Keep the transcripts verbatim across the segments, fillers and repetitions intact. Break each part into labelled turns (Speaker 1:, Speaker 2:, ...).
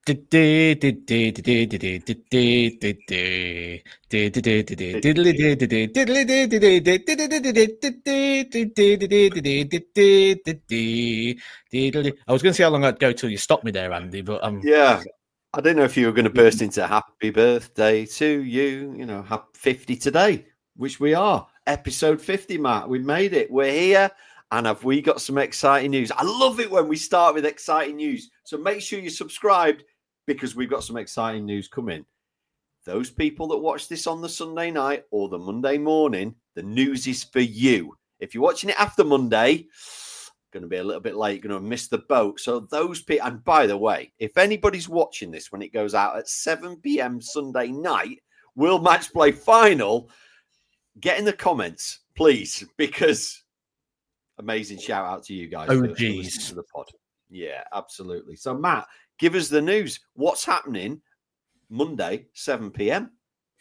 Speaker 1: was going to see how long I'd go till you stopped me there, Andy, but um,
Speaker 2: yeah, I didn't know if you were going to burst into happy birthday to you, you know, happy fifty today, which we are. Episode fifty, Matt. We made it. We're here. And have we got some exciting news? I love it when we start with exciting news. So make sure you're subscribed because we've got some exciting news coming. Those people that watch this on the Sunday night or the Monday morning, the news is for you. If you're watching it after Monday, going to be a little bit late, going to miss the boat. So those people, and by the way, if anybody's watching this when it goes out at seven p.m. Sunday night, World Match Play Final, get in the comments, please, because amazing shout out to you guys.
Speaker 1: Oh,
Speaker 2: for,
Speaker 1: geez.
Speaker 2: for the pod. Yeah, absolutely. So, Matt, give us the news. What's happening Monday, seven p.m.?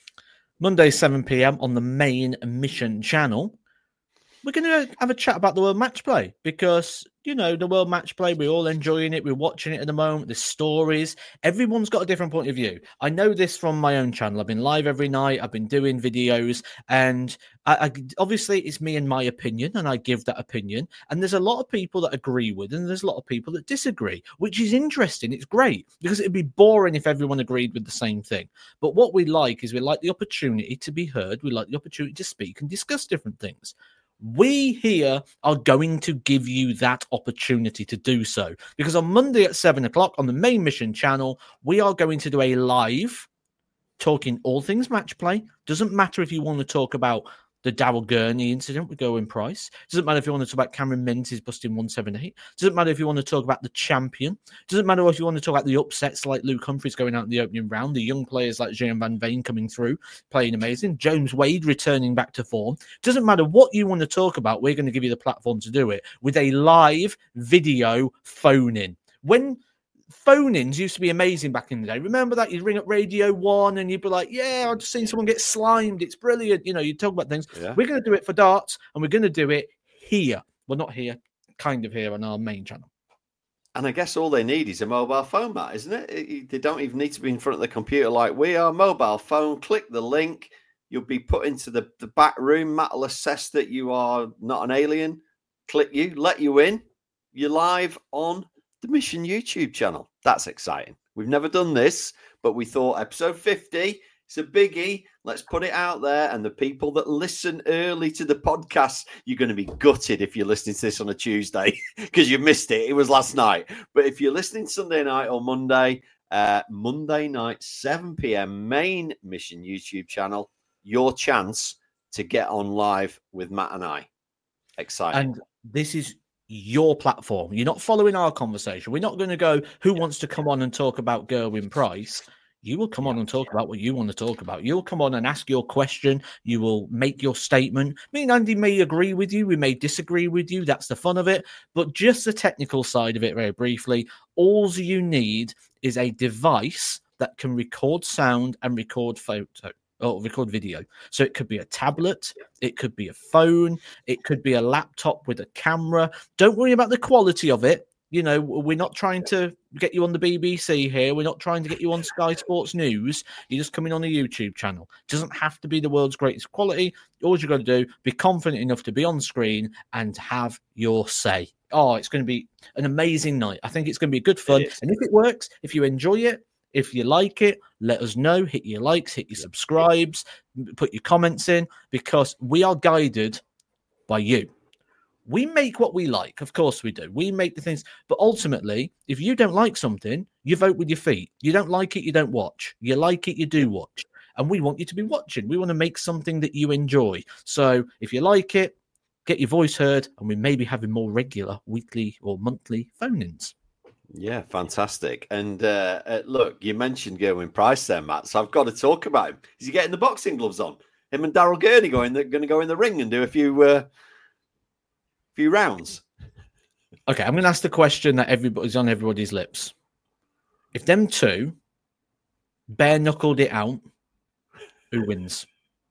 Speaker 1: Monday, seven p.m. on the main Mission channel. We're going to have a chat about the World Match Play because, you know, the World Match Play, we're all enjoying it. We're watching it at the moment. The stories, everyone's got a different point of view. I know this from my own channel. I've been live every night. I've been doing videos and I, I, obviously it's me and my opinion and I give that opinion. And there's a lot of people that agree with and there's a lot of people that disagree, which is interesting. It's great because it'd be boring if everyone agreed with the same thing. But what we like is we like the opportunity to be heard. We like the opportunity to speak and discuss different things. We here are going to give you that opportunity to do so because on Monday at seven o'clock on the main Mission channel, we are going to do a live talking all things match play. Doesn't matter if you want to talk about the Daryl Gurney incident with Gerwyn Price. Doesn't matter if you want to talk about Cameron Menzies busting one seventy-eight. Doesn't matter if you want to talk about the champion. Doesn't matter if you want to talk about the upsets like Luke Humphries going out in the opening round. The young players like Jean Van Veen coming through, playing amazing. James Wade returning back to form. Doesn't matter what you want to talk about. We're going to give you the platform to do it with a live video phone-in. When phone-ins used to be amazing back in the day. Remember that? You'd ring up Radio One and you'd be like, yeah, I've just seen someone get slimed. It's brilliant. You know, you talk about things. Yeah. We're going to do it for darts and we're going to do it here. Well, not here, kind of here on our main channel.
Speaker 2: And I guess all they need is a mobile phone, Matt, isn't it? it? They don't even need to be in front of the computer like we are. Mobile phone, click the link. You'll be put into the, the back room. Matt will assess that you are not an alien. Click you, let you in. You're live on the Mission YouTube channel. That's exciting. We've never done this, but we thought episode fifty, it's a biggie. Let's put it out there. And the people that listen early to the podcast, you're going to be gutted if you're listening to this on a Tuesday because you missed it. It was last night. But if you're listening Sunday night or Monday, uh, Monday night, seven p.m, main Mission YouTube channel, your chance to get on live with Matt and I. Exciting.
Speaker 1: And this is your platform. You're not following our conversation. We're not going to go, who wants to come on and talk about Gerwyn Price? You will come on and talk about what you want to talk about. You'll come on and ask your question. You will make your statement. Me and Andy may agree with you. We may disagree with you. That's the fun of it. But just the technical side of it very briefly, all you need is a device that can record sound and record photo. Or record video. So it could be a tablet, it could be a phone, it could be a laptop with a camera. Don't worry about the quality of it. You know, we're not trying to get you on the B B C here. We're not trying to get you on Sky Sports News. You're just coming on a YouTube channel. It doesn't have to be the world's greatest quality. All you've got to do, be confident enough to be on screen and have your say. Oh, it's going to be an amazing night. I think it's going to be good fun. And if it works, if you enjoy it, if you like it, let us know. Hit your likes, hit your subscribes, put your comments in, because we are guided by you. We make what we like. Of course we do. We make the things. But ultimately, if you don't like something, you vote with your feet. You don't like it, you don't watch. You like it, you do watch. And we want you to be watching. We want to make something that you enjoy. So if you like it, get your voice heard, and we may be having more regular weekly or monthly phone-ins.
Speaker 2: Yeah, fantastic. And uh, uh, look, you mentioned Gerwyn Price there, Matt, so I've got to talk about him. Is he getting the boxing gloves on? Him and Daryl Gurney going, they're going to go in the ring and do a few, uh, few rounds.
Speaker 1: Okay, I'm going to ask the question that everybody's on everybody's lips. If them two bare-knuckled it out, who wins?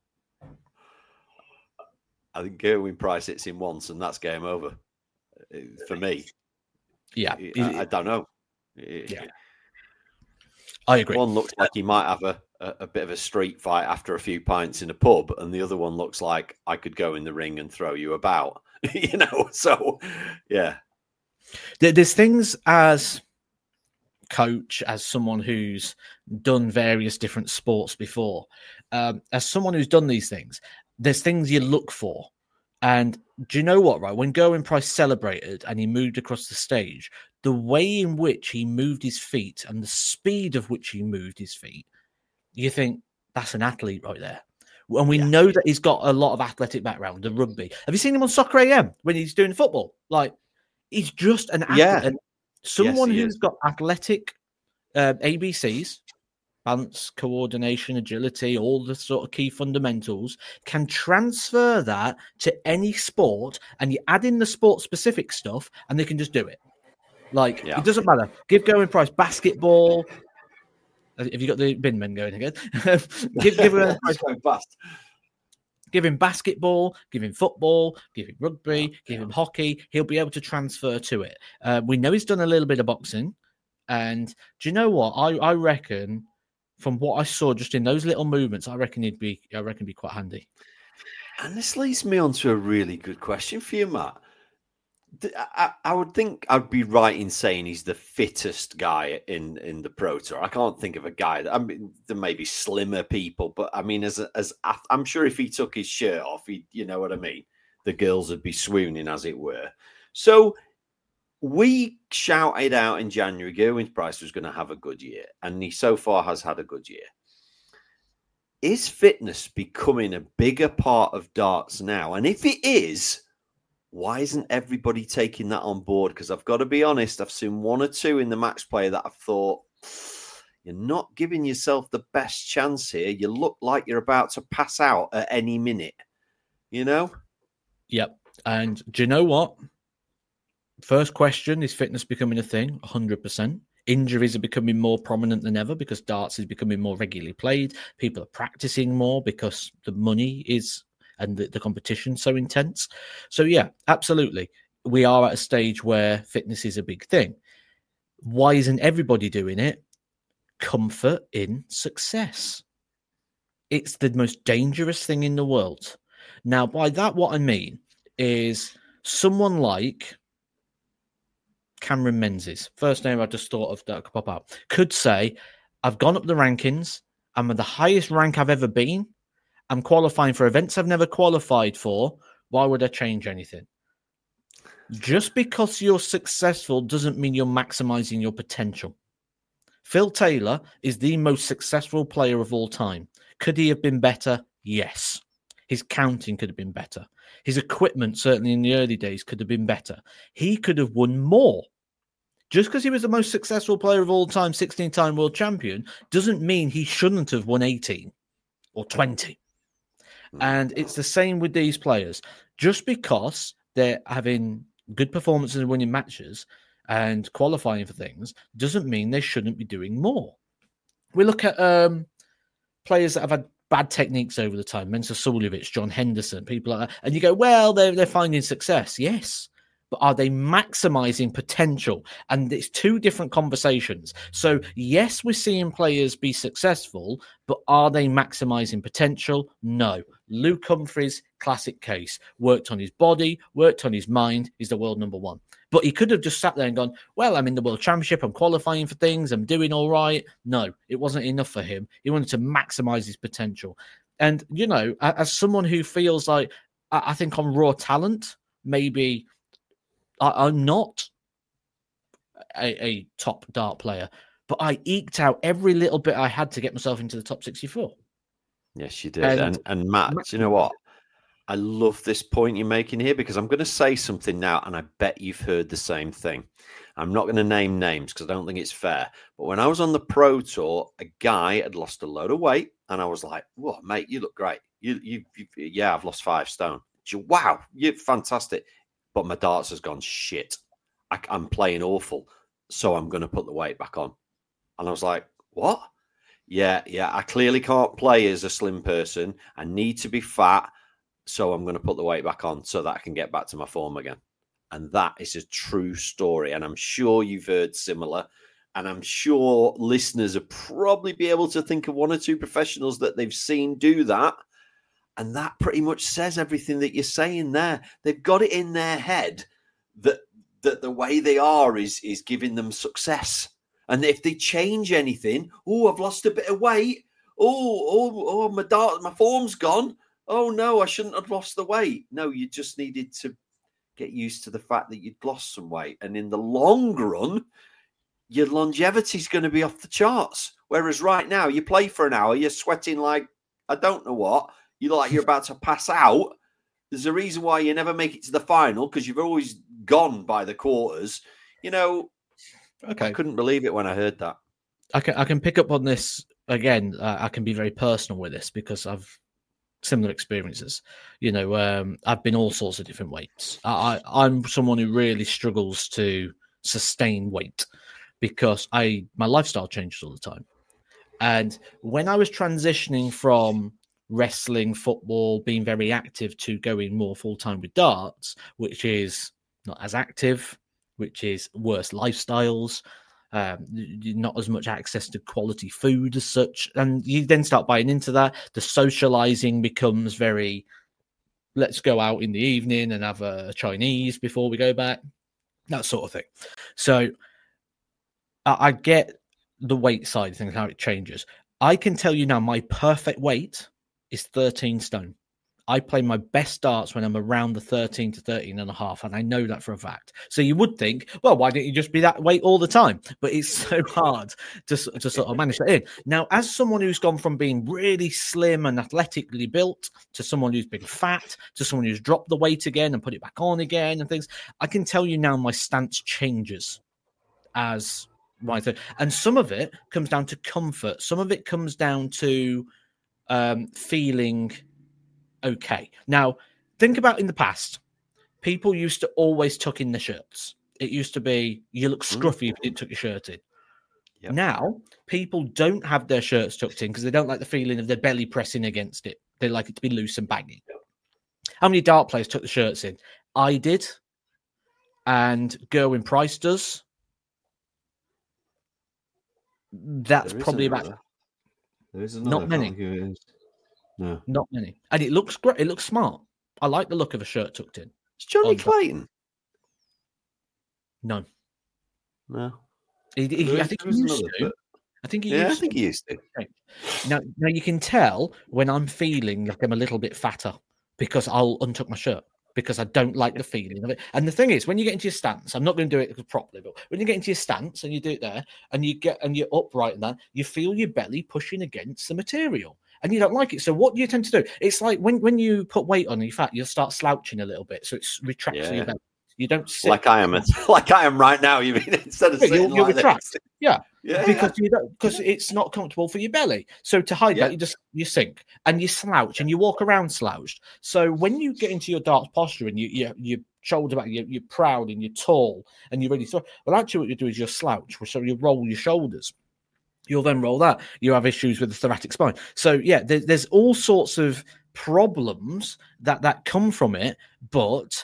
Speaker 2: I think Gerwyn Price hits him once, and that's game over for me.
Speaker 1: Yeah,
Speaker 2: I, I don't know.
Speaker 1: Yeah, I agree.
Speaker 2: One looks like he might have a, a, a bit of a street fight after a few pints in a pub, and the other one looks like I could go in the ring and throw you about. You know, so yeah.
Speaker 1: There's things as coach, as someone who's done various different sports before, um, as someone who's done these things, there's things you look for. And do you know what, right? When Gerwyn Price celebrated and he moved across the stage, the way in which he moved his feet and the speed of which he moved his feet, you think that's an athlete right there. And we yeah. know that he's got a lot of athletic background, the rugby. Have you seen him on Soccer A M when he's doing football? Like, he's just an athlete.
Speaker 2: Yeah.
Speaker 1: And someone
Speaker 2: yes,
Speaker 1: who's
Speaker 2: is.
Speaker 1: got athletic uh, A B Cs, balance, coordination, agility, all the sort of key fundamentals, can transfer that to any sport, and you add in the sport-specific stuff, and they can just do it. Like, yeah. it doesn't matter. Give Gerwyn Price basketball. Have you got the bin men going again? give, give, Gerwyn Price,
Speaker 2: going fast.
Speaker 1: Give him basketball, give him football, give him rugby, yeah. give him hockey. He'll be able to transfer to it. Uh, we know he's done a little bit of boxing. And do you know what? I, I reckon, from what I saw just in those little movements, I reckon he'd be I reckon he'd be quite handy.
Speaker 2: And this leads me on to a really good question for you, Matt. I, I would think I'd be right in saying he's the fittest guy in, in the Pro Tour. I can't think of a guy that, I mean, there may be slimmer people, but I mean, as as I'm sure if he took his shirt off, he, you know what I mean? The girls would be swooning, as it were. So we shouted out in January, Gerwyn Price was going to have a good year, and he so far has had a good year. Is fitness becoming a bigger part of darts now? And if it is, why isn't everybody taking that on board? Because I've got to be honest, I've seen one or two in the match play that I've thought, you're not giving yourself the best chance here. You look like you're about to pass out at any minute, you know?
Speaker 1: Yep. And do you know what? First question, is fitness becoming a thing? one hundred percent. Injuries are becoming more prominent than ever because darts is becoming more regularly played. People are practicing more because the money is and the, the competition so intense. So yeah, absolutely. We are at a stage where fitness is a big thing. Why isn't everybody doing it? Comfort in success. It's the most dangerous thing in the world. Now, by that, what I mean is someone like Cameron Menzies, first name I just thought of that could pop out, could say, I've gone up the rankings. I'm at the highest rank I've ever been. I'm qualifying for events I've never qualified for. Why would I change anything? Just because you're successful doesn't mean you're maximizing your potential. Phil Taylor is the most successful player of all time. Could he have been better? Yes. His counting could have been better. His equipment, certainly in the early days, could have been better. He could have won more. Just because he was the most successful player of all time, sixteen-time world champion, doesn't mean he shouldn't have won eighteen or twenty. And it's the same with these players. Just because they're having good performances and winning matches and qualifying for things doesn't mean they shouldn't be doing more. We look at um, players that have had bad techniques over the time, Mensah Suljovic, John Henderson, people like that. And you go, well, they're, they're finding success. Yes. But are they maximizing potential? And it's two different conversations. So, yes, we're seeing players be successful, but are they maximizing potential? No. Luke Humphries, classic case. Worked on his body, worked on his mind. He's the world number one. But he could have just sat there and gone, well, I'm in the World Championship. I'm qualifying for things. I'm doing all right. No, it wasn't enough for him. He wanted to maximize his potential. And, you know, as someone who feels like, I think on raw talent, maybe I'm not a, a top dart player, but I eked out every little bit I had to get myself into the top sixty-four.
Speaker 2: Yes, you did. And, and, and Matt, Matt, you know what? I love this point you're making here because I'm going to say something now, and I bet you've heard the same thing. I'm not going to name names because I don't think it's fair. But when I was on the Pro Tour, a guy had lost a load of weight, and I was like, "Whoa, mate, you look great. You, you, you yeah, I've lost five stone. Wow, you're fantastic." But my darts has gone shit. I, I'm playing awful, so I'm going to put the weight back on. And I was like, what? Yeah, yeah, I clearly can't play as a slim person. I need to be fat, so I'm going to put the weight back on so that I can get back to my form again. And that is a true story. And I'm sure you've heard similar. And I'm sure listeners will probably be able to think of one or two professionals that they've seen do that. And that pretty much says everything that you're saying there. They've got it in their head that that the way they are is, is giving them success. And if they change anything, oh, I've lost a bit of weight. Oh, oh, oh, my dart, my form's gone. Oh, no, I shouldn't have lost the weight. No, you just needed to get used to the fact that you'd lost some weight. And in the long run, your longevity is going to be off the charts. Whereas right now, you play for an hour, you're sweating like, I don't know what. You look like you're about to pass out. There's a reason why you never make it to the final, because you've always gone by the quarters. You know, okay. I couldn't believe it when I heard that.
Speaker 1: I can I can pick up on this again. Uh, I can be very personal with this because I've similar experiences. You know, um, I've been all sorts of different weights. I, I I'm someone who really struggles to sustain weight because I my lifestyle changes all the time. And when I was transitioning from wrestling, football, being very active to going more full-time with darts, which is not as active, which is worse lifestyles, um, not as much access to quality food as such. And you then start buying into that. The socializing becomes very, let's go out in the evening and have a Chinese before we go back, that sort of thing. So I, I get the weight side of things, how it changes. I can tell you now my perfect weight is thirteen stone. I play my best darts when I'm around the thirteen to thirteen and a half, and I know that for a fact. So you would think, well, why don't you just be that weight all the time? But it's so hard to, to sort of manage that in. Now, as someone who's gone from being really slim and athletically built to someone who's been fat, to someone who's dropped the weight again and put it back on again and things, I can tell you now my stance changes as my thing. And some of it comes down to comfort. Some of it comes down to um, feeling okay. Now, think about in the past, people used to always tuck in their shirts. It used to be, you look scruffy mm. if you didn't tuck your shirt in. Yep. Now, people don't have their shirts tucked in because they don't like the feeling of their belly pressing against it. They like it to be loose and baggy. How many dart players tuck the shirts in? I did, and Gerwyn Price does. That's probably about...
Speaker 2: Another. There is
Speaker 1: not many.
Speaker 2: No.
Speaker 1: Not many. And it looks great. It looks smart. I like the look of a shirt tucked in.
Speaker 2: It's Johnny Clayton.
Speaker 1: No.
Speaker 2: No.
Speaker 1: He, he, I think he used to. Bit. I think he
Speaker 2: yeah,
Speaker 1: used
Speaker 2: I think
Speaker 1: to.
Speaker 2: he used to.
Speaker 1: Now, now you can tell when I'm feeling like I'm a little bit fatter because I'll untuck my shirt because I don't like the feeling of it. And the thing is, when you get into your stance, I'm not going to do it properly, but when you get into your stance and you do it there and you get and you're upright and that, you feel your belly pushing against the material. And you don't like it. So what do you tend to do? It's like when, when you put weight on your fat, you'll start slouching a little bit. So it's retracts yeah. your belly. You don't sit
Speaker 2: like I am, like I am right now. You mean instead of yeah, sitting
Speaker 1: you'll,
Speaker 2: like
Speaker 1: you'll retract.
Speaker 2: This.
Speaker 1: Yeah,
Speaker 2: yeah,
Speaker 1: because
Speaker 2: yeah.
Speaker 1: you don't because it's not comfortable for your belly. So to hide yeah. that, you just you sink and you slouch and you walk around slouched. So when you get into your darts posture and you you you shoulder back, you, you're proud and you're tall and you're ready to throw. Well, actually, what you do is you slouch, so you roll your shoulders. You'll then roll that. You have issues with the thoracic spine. So, yeah, there, there's all sorts of problems that, that come from it, but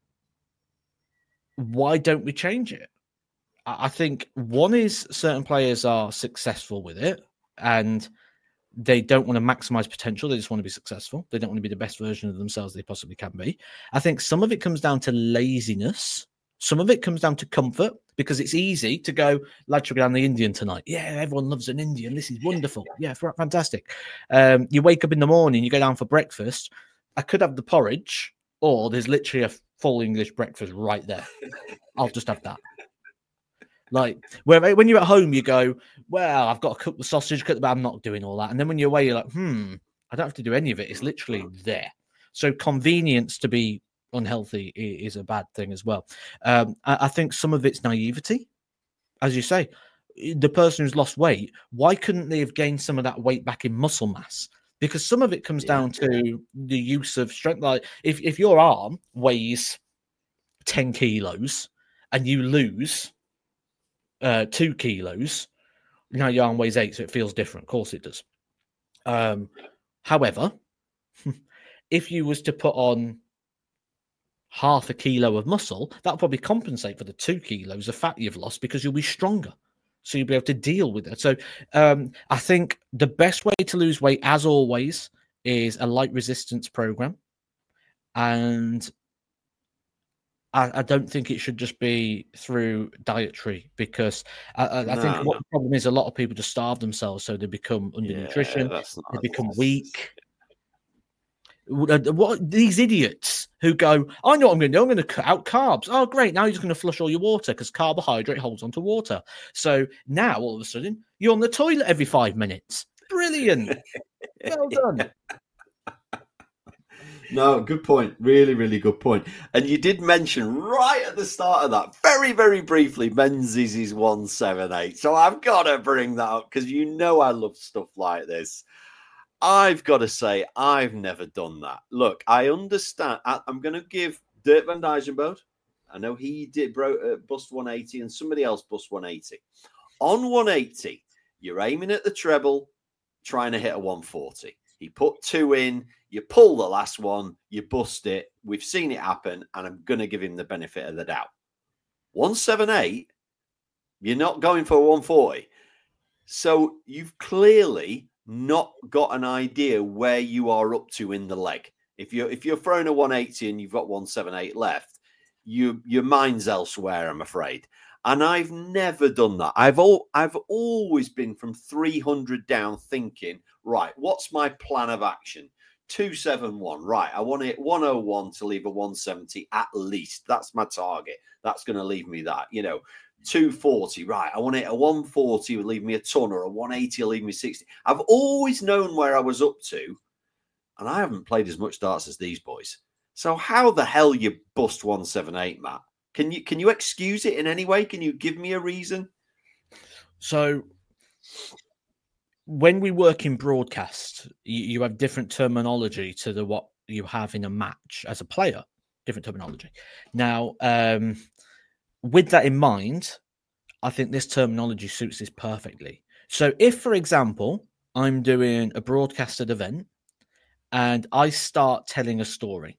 Speaker 1: why don't we change it? I think one is certain players are successful with it and they don't want to maximize potential. They just want to be successful. They don't want to be the best version of themselves they possibly can be. I think some of it comes down to laziness. Some of it comes down to comfort because it's easy to go, lads, we're going to the Indian tonight. Yeah, everyone loves an Indian. This is wonderful. Yeah, fantastic. Um, you wake up in the morning, you go down for breakfast. I could have the porridge, or there's literally a full English breakfast right there. I'll just have that. Like, where when you're at home, you go, well, I've got to cook the sausage, cook the, but I'm not doing all that. And then when you're away, you're like, hmm, I don't have to do any of it. It's literally there. So convenience to be unhealthy is a bad thing as well. Um, I, I think some of it's naivety. As you say, the person who's lost weight, why couldn't they have gained some of that weight back in muscle mass? Because some of it comes yeah. down to the use of strength. Like if, if your arm weighs ten kilos and you lose uh, two kilos, now your arm weighs eight, so it feels different. Of course it does. Um, however, if you was to put on half a kilo of muscle, that'll probably compensate for the two kilos of fat you've lost because you'll be stronger. So you'll be able to deal with it. So um, I think the best way to lose weight, as always, is a light resistance program. And I, I don't think it should just be through dietary, because I, I,
Speaker 2: No,
Speaker 1: I think what
Speaker 2: no.
Speaker 1: the problem is, a lot of people just starve themselves, so they become undernutrition,
Speaker 2: Yeah, that's not,
Speaker 1: they become
Speaker 2: that's-
Speaker 1: weak. What, what these idiots who go, I know what I'm going to do. I'm going to cut out carbs. Oh, great! Now you're just going to flush all your water because carbohydrate holds onto water. So now all of a sudden you're on the toilet every five minutes. Brilliant. Well done.
Speaker 2: No, good point. Really, really good point. And you did mention right at the start of that, very, very briefly, Menzies is one seven eight. So I've got to bring that up because you know I love stuff like this. I've got to say, I've never done that. Look, I understand. I, I'm going to give Dirk van Dijvenbode. I know he did bro, uh, bust one eighty and somebody else bust one eighty. On one eighty, you're aiming at the treble, trying to hit a one forty. He put two in, you pull the last one, you bust it. We've seen it happen, and I'm going to give him the benefit of the doubt. one seventy-eight, you're not going for a one forty. So you've clearly not got an idea where you are up to in the leg. If you're if you're throwing a one eighty and you've got one seventy-eight left, you your mind's elsewhere, I'm afraid. And I've never done that. I've all I've always been from three hundred down, thinking, right, what's my plan of action? two seventy-one, right? I want to hit one oh one to leave a one seventy at least. That's my target. That's going to leave me that, you know. two forty, right? I want to hit a one forty would leave me a ton, or a one eighty will leave me sixty. I've always known where I was up to, and I haven't played as much darts as these boys. So how the hell you bust one seventy-eight, Matt? Can you can you excuse it in any way? Can you give me a reason?
Speaker 1: So when we work in broadcast, you, you have different terminology to the what you have in a match as a player. Different terminology. Now, um, with that in mind, I think this terminology suits this perfectly. So if, for example, I'm doing a broadcasted event and I start telling a story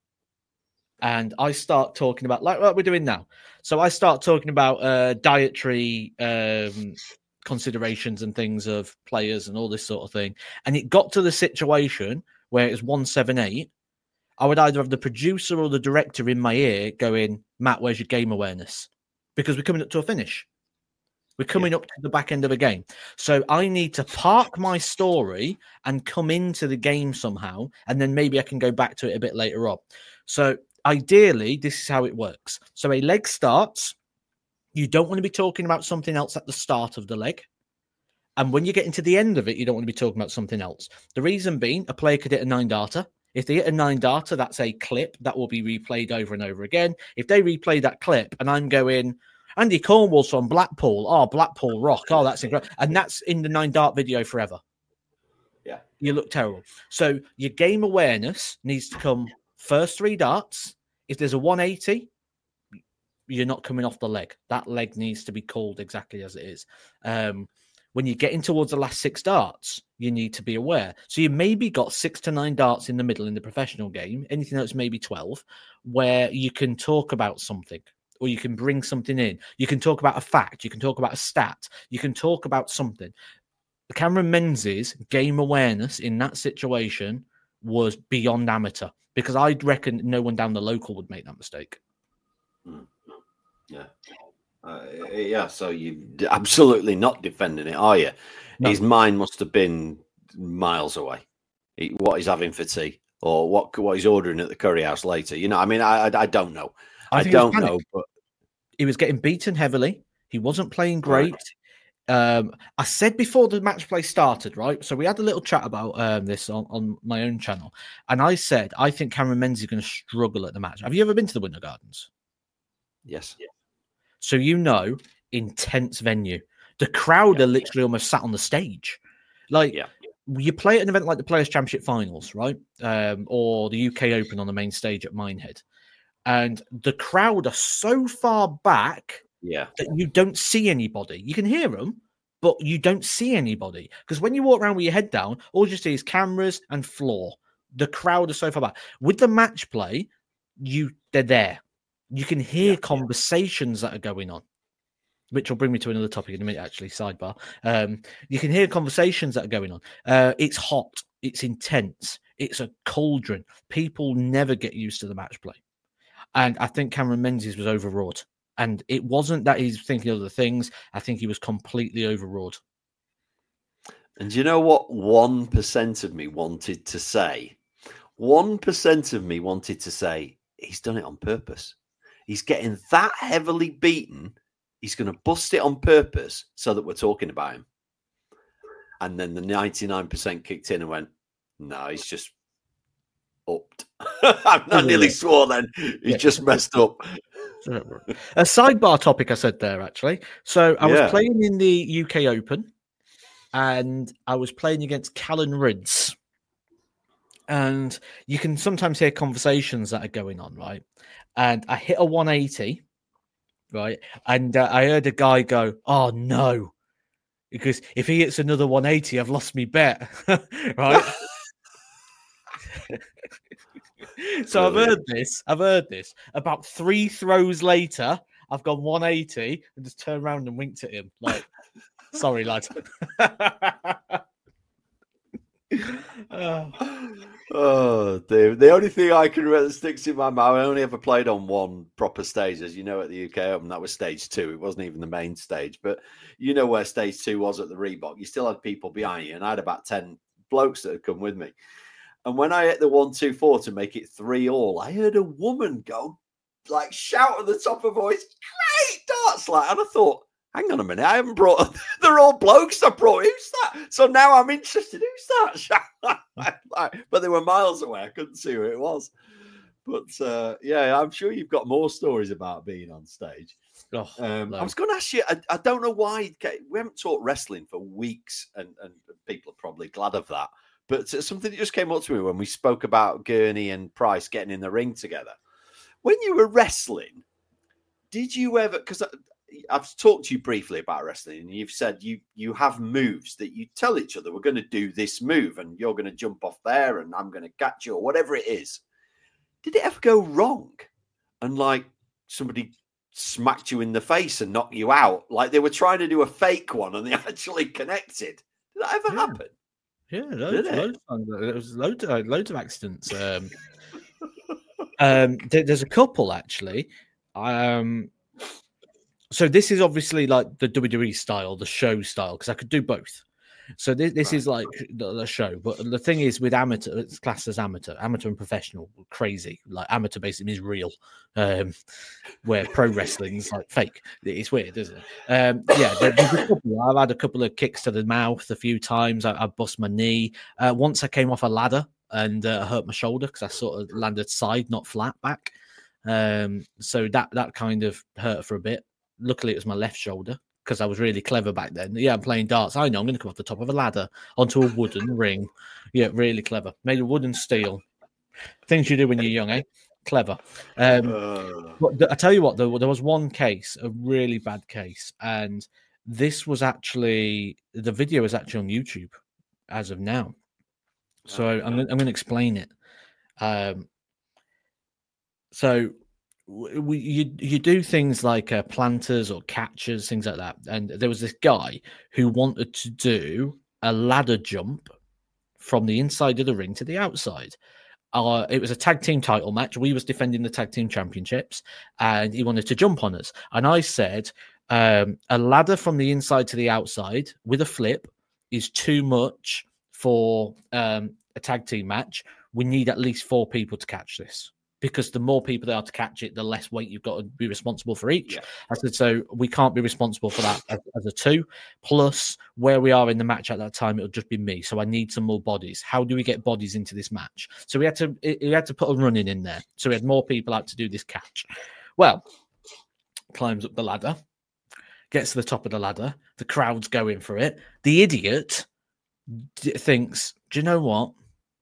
Speaker 1: and I start talking about, like what we're doing now. So I start talking about uh, dietary um, considerations and things of players and all this sort of thing. And it got to the situation where it was one seventy-eight. I would either have the producer or the director in my ear going, Matt, where's your game awareness? Because we're coming up to a finish. We're coming yeah. up to the back end of a game. So I need to park my story and come into the game somehow, and then maybe I can go back to it a bit later on. So ideally, this is how it works. So a leg starts. You don't want to be talking about something else at the start of the leg. And when you get into the end of it, you don't want to be talking about something else. The reason being, a player could hit a nine darter. If they hit a nine darter, that's a clip that will be replayed over and over again. If they replay that clip and I'm going, Andy Cornwall's from Blackpool. Oh, Blackpool Rock. Oh, that's incredible. And that's in the nine dart video forever.
Speaker 2: Yeah.
Speaker 1: You look terrible. So your game awareness needs to come first three darts. If there's a one eighty, you're not coming off the leg. That leg needs to be called exactly as it is. Um, when you're getting towards the last six darts, you need to be aware. So you maybe got six to nine darts in the middle in the professional game, anything else maybe twelve, where you can talk about something or you can bring something in. You can talk about a fact. You can talk about a stat. You can talk about something. Cameron Menzies' game awareness in that situation was beyond amateur, because I reckon no one down the local would make that mistake.
Speaker 2: Mm. Yeah. Uh, yeah, so you're absolutely not defending it, are you? No. His mind must have been miles away. He, what he's having for tea, or what what he's ordering at the curry house later. You know, I mean, I I, I don't know. I, I don't know, but
Speaker 1: he was getting beaten heavily. He wasn't playing great. Right. Um, I said before the match play started, right? So we had a little chat about um, this on, on my own channel, and I said I think Cameron Menzies is going to struggle at the match. Have you ever been to the Winter Gardens?
Speaker 2: Yes. Yeah.
Speaker 1: So, you know, intense venue. The crowd yeah. are literally almost sat on the stage. Like, yeah. you play at an event like the Players' Championship Finals, right? Um, or the U K Open on the main stage at Minehead. And the crowd are so far back
Speaker 2: yeah.
Speaker 1: that you don't see anybody. You can hear them, but you don't see anybody. Because when you walk around with your head down, all you see is cameras and floor. The crowd are so far back. With the match play, you they're there. You can hear yeah, conversations yeah. that are going on. which will bring me to another topic in a minute, actually, sidebar. Um, you can hear conversations that are going on. Uh, it's hot. It's intense. It's a cauldron. People never get used to the match play. And I think Cameron Menzies was overwrought. And it wasn't that he's thinking of other things. I think he was completely overwrought.
Speaker 2: And do you know what one percent of me wanted to say? one percent of me wanted to say, he's done it on purpose. He's getting that heavily beaten. He's going to bust it on purpose so that we're talking about him. And then the ninety-nine percent kicked in and went, no, he's just upped. I oh, nearly yeah. swore then. He's yeah. just messed up.
Speaker 1: A sidebar topic I said there, actually. So I yeah. was playing in the U K Open and I was playing against Callan Rydz. And you can sometimes hear conversations that are going on, right? And I hit a one eighty, right? And uh, I heard a guy go, oh, no. Because if he hits another one eighty, I've lost me bet, right? So I've heard this. I've heard this. About three throws later, I've gone one eighty and just turned around and winked at him. Like, sorry, lad.
Speaker 2: oh. oh, dear. The only thing I can remember that sticks in my mind, I only ever played on one proper stage, as you know, at the U K Open. That was stage two. It wasn't even the main stage, but you know where stage two was at the Reebok. You still had people behind you, and I had about ten blokes that had come with me. And when I hit the one, two, four to make it three all, I heard a woman go, like, shout at the top of her voice, great darts, like, and I thought, hang on a minute, I haven't brought, they're all blokes I brought, who's that? So now I'm interested, who's that? But they were miles away, I couldn't see who it was. But uh, yeah, I'm sure you've got more stories about being on stage. Oh, um, no. I was going to ask you, I, I don't know why, we haven't talked wrestling for weeks, and, and people are probably glad of that. But something that just came up to me when we spoke about Gurney and Price getting in the ring together. When you were wrestling, did you ever, because I've talked to you briefly about wrestling, and you've said you you have moves that you tell each other, we're going to do this move, and you're going to jump off there, and I'm going to catch you, or whatever it is. Did it ever go wrong? And like somebody smacked you in the face and knocked you out? Like they were trying to do a fake one and they actually connected. Did that ever
Speaker 1: yeah.
Speaker 2: happen?
Speaker 1: Yeah, loads, loads, there was loads, uh, loads of accidents. Um, um, there, there's a couple actually. Um, so this is obviously like the W W E style, the show style, because I could do both. So this, this right. is like the, the show, but the thing is with amateur, it's classed as amateur, amateur and professional. Crazy, like amateur basically means real, um, where pro wrestling is like fake. It's weird, isn't it? Um, yeah, there, there's a couple. I've had a couple of kicks to the mouth a few times. I, I bust my knee. Uh, once I came off a ladder and uh, hurt my shoulder because I sort of landed side, not flat back. Um, so that that kind of hurt for a bit. Luckily, it was my left shoulder, because I was really clever back then. Yeah, I'm playing darts. I know I'm going to come off the top of a ladder onto a wooden ring. Yeah, really clever. Made of wood and steel. Things you do when you're young, eh? Clever. Um, uh... But th- I tell you what, though, there was one case, a really bad case, and this was actually, the video is actually on YouTube as of now. So oh, I'm, I'm going to explain it. Um, so... We, you you do things like uh, planters or catchers, things like that. And there was this guy who wanted to do a ladder jump from the inside of the ring to the outside. Uh, it was a tag team title match. We was defending the tag team championships, and he wanted to jump on us. And I said, um, a ladder from the inside to the outside with a flip is too much for um, a tag team match. We need at least four people to catch this, because the more people there are to catch it, the less weight you've got to be responsible for each. Yeah. I said, so we can't be responsible for that as, as a two. Plus, where we are in the match at that time, it'll just be me. So I need some more bodies. How do we get bodies into this match? So we had to we had to put a running in there. So we had more people out to do this catch. Well, climbs up the ladder, gets to the top of the ladder. The crowd's going for it. The idiot d- thinks, do you know what?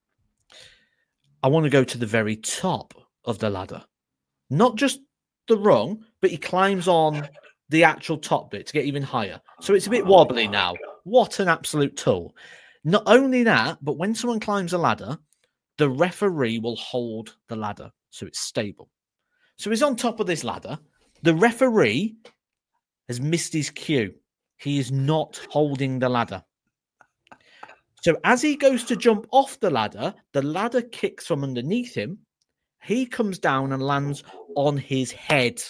Speaker 1: I want to go to the very top of the ladder, not just the rung, but he climbs on the actual top bit to get even higher. So it's a bit wobbly now. What an absolute tool. Not only that, but when someone climbs a ladder, the referee will hold the ladder so it's stable. So he's on top of this ladder. The referee has missed his cue. He is not holding the ladder. So as he goes to jump off the ladder, the ladder kicks from underneath him. He comes down and lands on his head.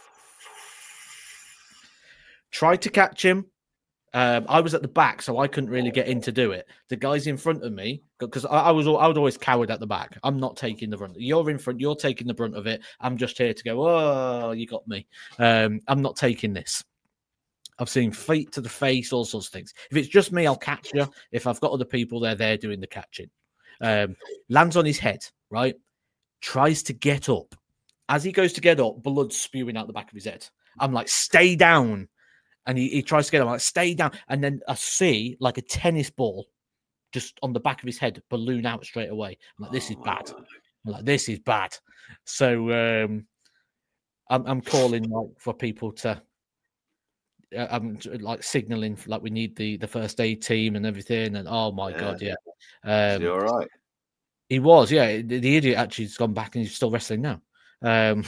Speaker 1: Tried to catch him. Um, I was at the back, so I couldn't really get in to do it. The guys in front of me, because I, I was I was always cowered at the back. I'm not taking the brunt. You're in front. You're taking the brunt of it. I'm just here to go, oh, you got me. Um, I'm not taking this. I've seen feet to the face, all sorts of things. If it's just me, I'll catch you. If I've got other people, they're there doing the catching. Um, lands on his head, right? Tries to get up. As he goes to get up, blood spewing out the back of his head. I'm like, stay down. And he, he tries to get up. I'm like, stay down. And then I see like a tennis ball just on the back of his head balloon out straight away. I'm like, this is bad. I'm like, this is bad. So um, I'm, I'm calling like, for people to, uh, I'm like signaling for, like we need the, the first aid team and everything. And oh my yeah. God, yeah. Um,
Speaker 2: is he all right?
Speaker 1: He was, yeah. The, the idiot actually has gone back and he's still wrestling now. Um,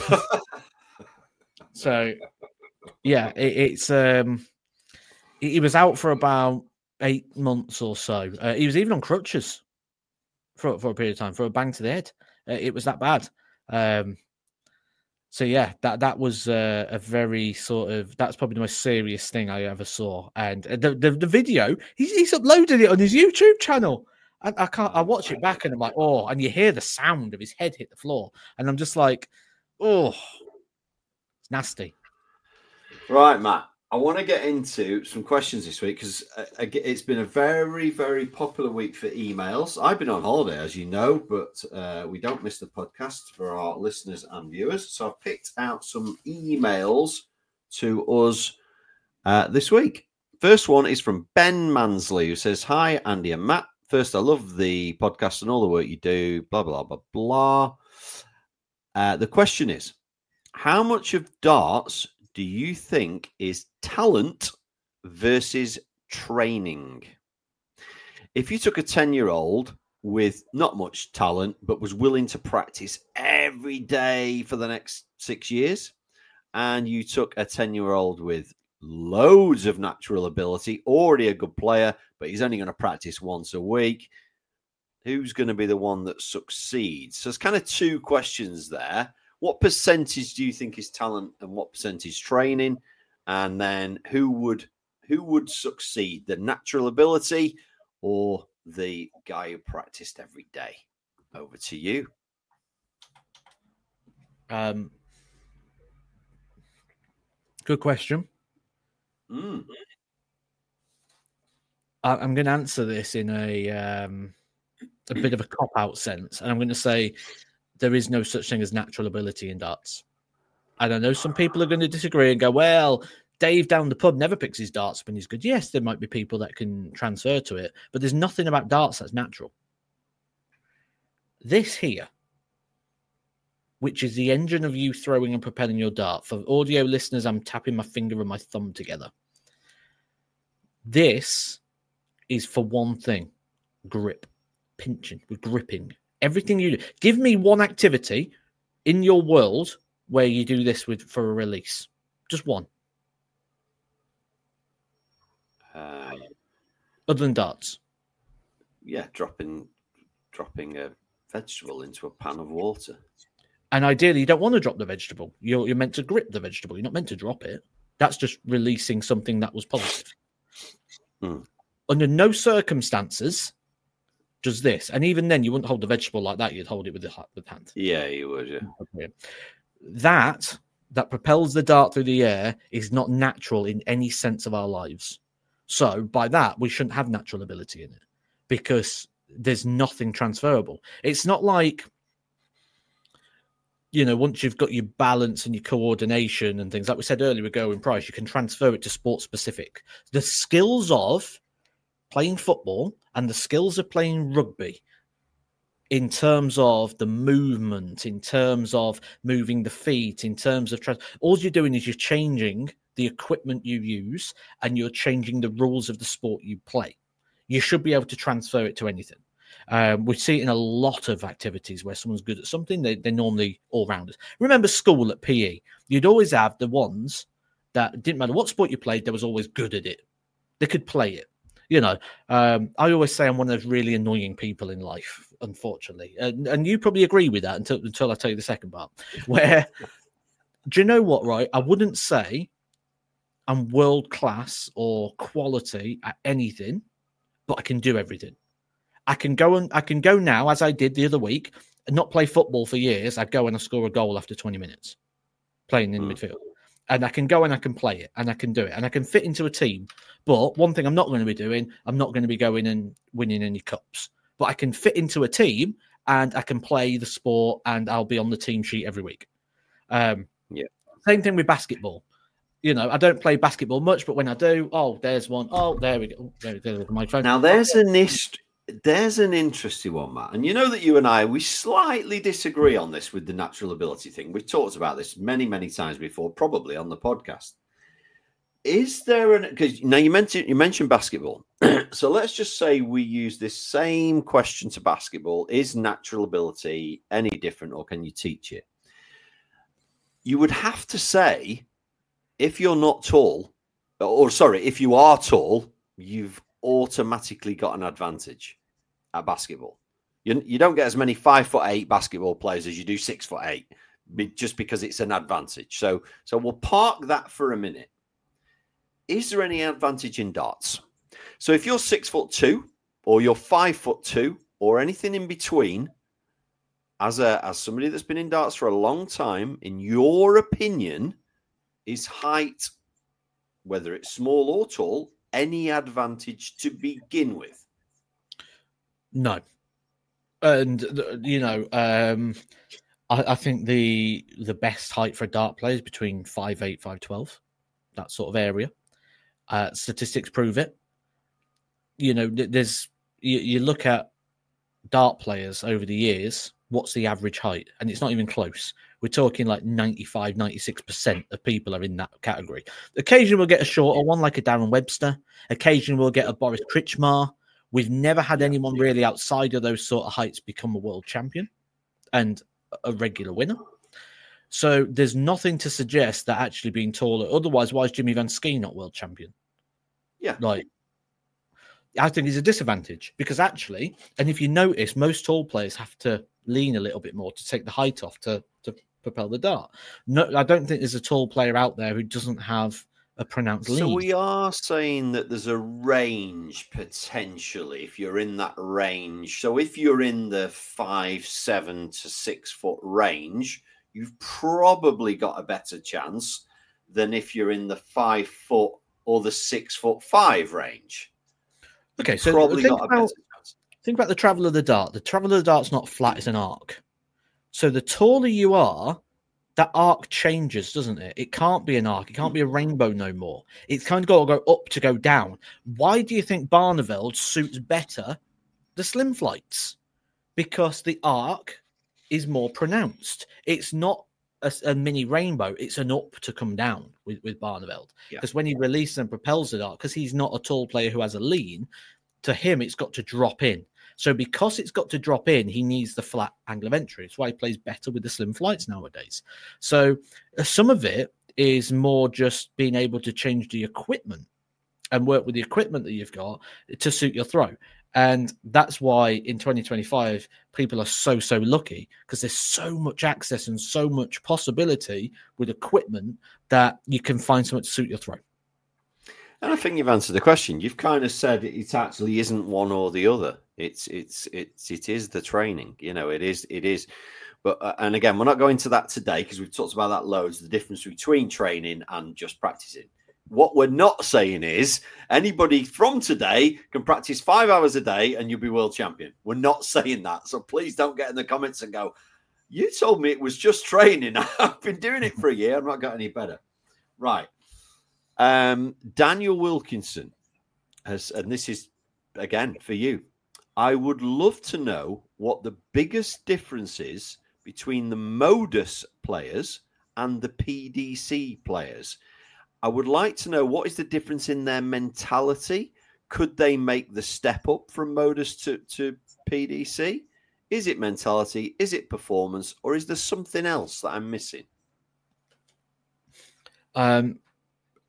Speaker 1: so, yeah, it, it's um, he was out for about eight months or so. Uh, he was even on crutches for for a period of time for a bang to the head. Uh, it was that bad. Um, so yeah, that that was uh, a very sort of that's probably the most serious thing I ever saw. And the the, the video he's, he's uploaded it on his YouTube channel. I, I can't. I watch it back and I'm like, oh, and you hear the sound of his head hit the floor, and I'm just like, oh, it's nasty.
Speaker 2: Right, Matt. I want to get into some questions this week because uh, it's been a very, very popular week for emails. I've been on holiday, as you know, but uh, we don't miss the podcast for our listeners and viewers. So I've picked out some emails to us uh, this week. First one is from Ben Mansley, who says, "Hi, Andy and Matt. First, I love the podcast and all the work you do, blah, blah, blah, blah. Uh, the question is, how much of darts do you think is talent versus training? If you took a ten-year-old with not much talent, but was willing to practice every day for the next six years, and you took a ten-year-old with loads of natural ability, already a good player, but he's only going to practice once a week, who's going to be the one that succeeds? So it's kind of two questions there. What percentage do you think is talent and what percentage training? And then who would who would succeed, the natural ability or the guy who practiced every day? Over to you.
Speaker 1: Um, good question.
Speaker 2: Mm.
Speaker 1: I, I'm going to answer this in a um, a bit of a cop-out sense, and I'm going to say there is no such thing as natural ability in darts. And I know some people are going to disagree and go, well, Dave down the pub never picks his darts when he's good. Yes, there might be people that can transfer to it, but there's nothing about darts that's natural. This here, which is the engine of you throwing and propelling your dart. For audio listeners, I'm tapping my finger and my thumb together. This is for one thing, grip, pinching, we're gripping. Everything you do. Give me one activity in your world where you do this with for a release. Just one.
Speaker 2: Uh,
Speaker 1: Other than darts.
Speaker 2: Yeah, dropping dropping a vegetable into a pan of water.
Speaker 1: And ideally, you don't want to drop the vegetable. You're, you're meant to grip the vegetable. You're not meant to drop it. That's just releasing something that was positive.
Speaker 2: Hmm.
Speaker 1: Under no circumstances does this. And even then, you wouldn't hold the vegetable like that. You'd hold it with the, with the hand.
Speaker 2: Yeah, you would, yeah.
Speaker 1: Okay. That, that propels the dart through the air is not natural in any sense of our lives. So by that, we shouldn't have natural ability in it because there's nothing transferable. It's not like, you know, once you've got your balance and your coordination and things, like we said earlier with Gerwyn Price, you can transfer it to sport specific. The skills of playing football and the skills of playing rugby in terms of the movement, in terms of moving the feet, in terms of... Trans- all you're doing is you're changing the equipment you use and you're changing the rules of the sport you play. You should be able to transfer it to anything. Um, we see it in a lot of activities where someone's good at something, they, they're normally all-rounders. Remember school at P E? You'd always have the ones that it didn't matter what sport you played, they was always good at it. They could play it. You know, um, I always say I'm one of those really annoying people in life, unfortunately. And, and you probably agree with that until, until I tell you the second part. Where, do you know what, right? I wouldn't say I'm world class or quality at anything, but I can do everything. I can go and I can go now, as I did the other week, and not play football for years. I go and I score a goal after twenty minutes playing in mm. midfield. And I can go and I can play it and I can do it and I can fit into a team. But one thing I'm not going to be doing, I'm not going to be going and winning any cups. But I can fit into a team and I can play the sport and I'll be on the team sheet every week. Um,
Speaker 2: yeah.
Speaker 1: Same thing with basketball. You know, I don't play basketball much, but when I do, oh, there's one. Oh, there we go. There, there's my phone.
Speaker 2: Now, there's an ist- there's an interesting one, Matt. And you know that you and I, we slightly disagree on this with the natural ability thing. We've talked about this many, many times before, probably on the podcast. Is there an... Because now you mentioned, you mentioned basketball. So let's just say we use this same question to basketball. Is natural ability any different or can you teach it? You would have to say, if you're not tall, or sorry, if you are tall, you've automatically got an advantage at basketball. You, you don't get as many five foot eight basketball players as you do six foot eight, just because it's an advantage. So, so we'll park that for a minute. Is there any advantage in darts? So if you're six foot two, or you're five foot two, or anything in between, as a as somebody that's been in darts for a long time, in your opinion, is height, whether it's small or tall, any advantage to begin with?
Speaker 1: No. And, you know, um, I, I think the the best height for a dart player is between five eight, five twelve, that sort of area. Uh, statistics prove it. You know, there's you, you look at dart players over the years, what's the average height? And it's not even close. We're talking like ninety-five, ninety-six percent of people are in that category. Occasionally we'll get a shorter one like a Darren Webster. Occasionally we'll get a Boris Kritschmar. We've never had anyone really outside of those sort of heights become a world champion and a regular winner. So there's nothing to suggest that actually being taller. Otherwise, why is Jimmy Van Skeen not world champion?
Speaker 2: Yeah.
Speaker 1: Like, I think it's a disadvantage because actually, and if you notice, most tall players have to lean a little bit more to take the height off to, to propel the dart. No, I don't think there's a tall player out there who doesn't have a pronounced lean.
Speaker 2: So we are saying that there's a range potentially if you're in that range. So if you're in the five, seven to six foot range, you've probably got a better chance than if you're in the five foot or the six foot five range.
Speaker 1: Okay, so
Speaker 2: probably
Speaker 1: think
Speaker 2: got a
Speaker 1: about,
Speaker 2: better chance.
Speaker 1: Think about the travel of the dart. The travel of the dart's not flat, it's an arc. So the taller you are, that arc changes, doesn't it? It can't be an arc. It can't be a rainbow no more. It's kind of got to go up to go down. Why do you think Barneveld suits better the slim flights? Because the arc is more pronounced. It's not a, a mini rainbow. It's an up to come down with, with Barneveld. Because yeah. when he releases and propels the dart, because he's not a tall player who has a lean, to him, it's got to drop in. So because it's got to drop in, he needs the flat angle of entry. It's why he plays better with the slim flights nowadays. So uh, some of it is more just being able to change the equipment and work with the equipment that you've got to suit your throw. And that's why in twenty twenty-five, people are so, so lucky because there's so much access and so much possibility with equipment that you can find something to suit your throw.
Speaker 2: And I think you've answered the question. You've kind of said it actually isn't one or the other. It's it's it's it is the training. You know, it is it is. But uh, and again, we're not going to that today because we've talked about that loads. The difference between training and just practicing. What we're not saying is anybody from today can practice five hours a day and you'll be world champion. We're not saying that. So please don't get in the comments and go, "You told me it was just training. I've been doing it for a year. I've not got any better." Right. Um, Daniel Wilkinson has, and this is again for you. I would love to know what the biggest difference is between the Modus players and the P D C players. I would like to know what is the difference in their mentality. Could they make the step up from Modus to, to P D C? Is it mentality? Is it performance? Or is there something else that I'm missing?
Speaker 1: Um,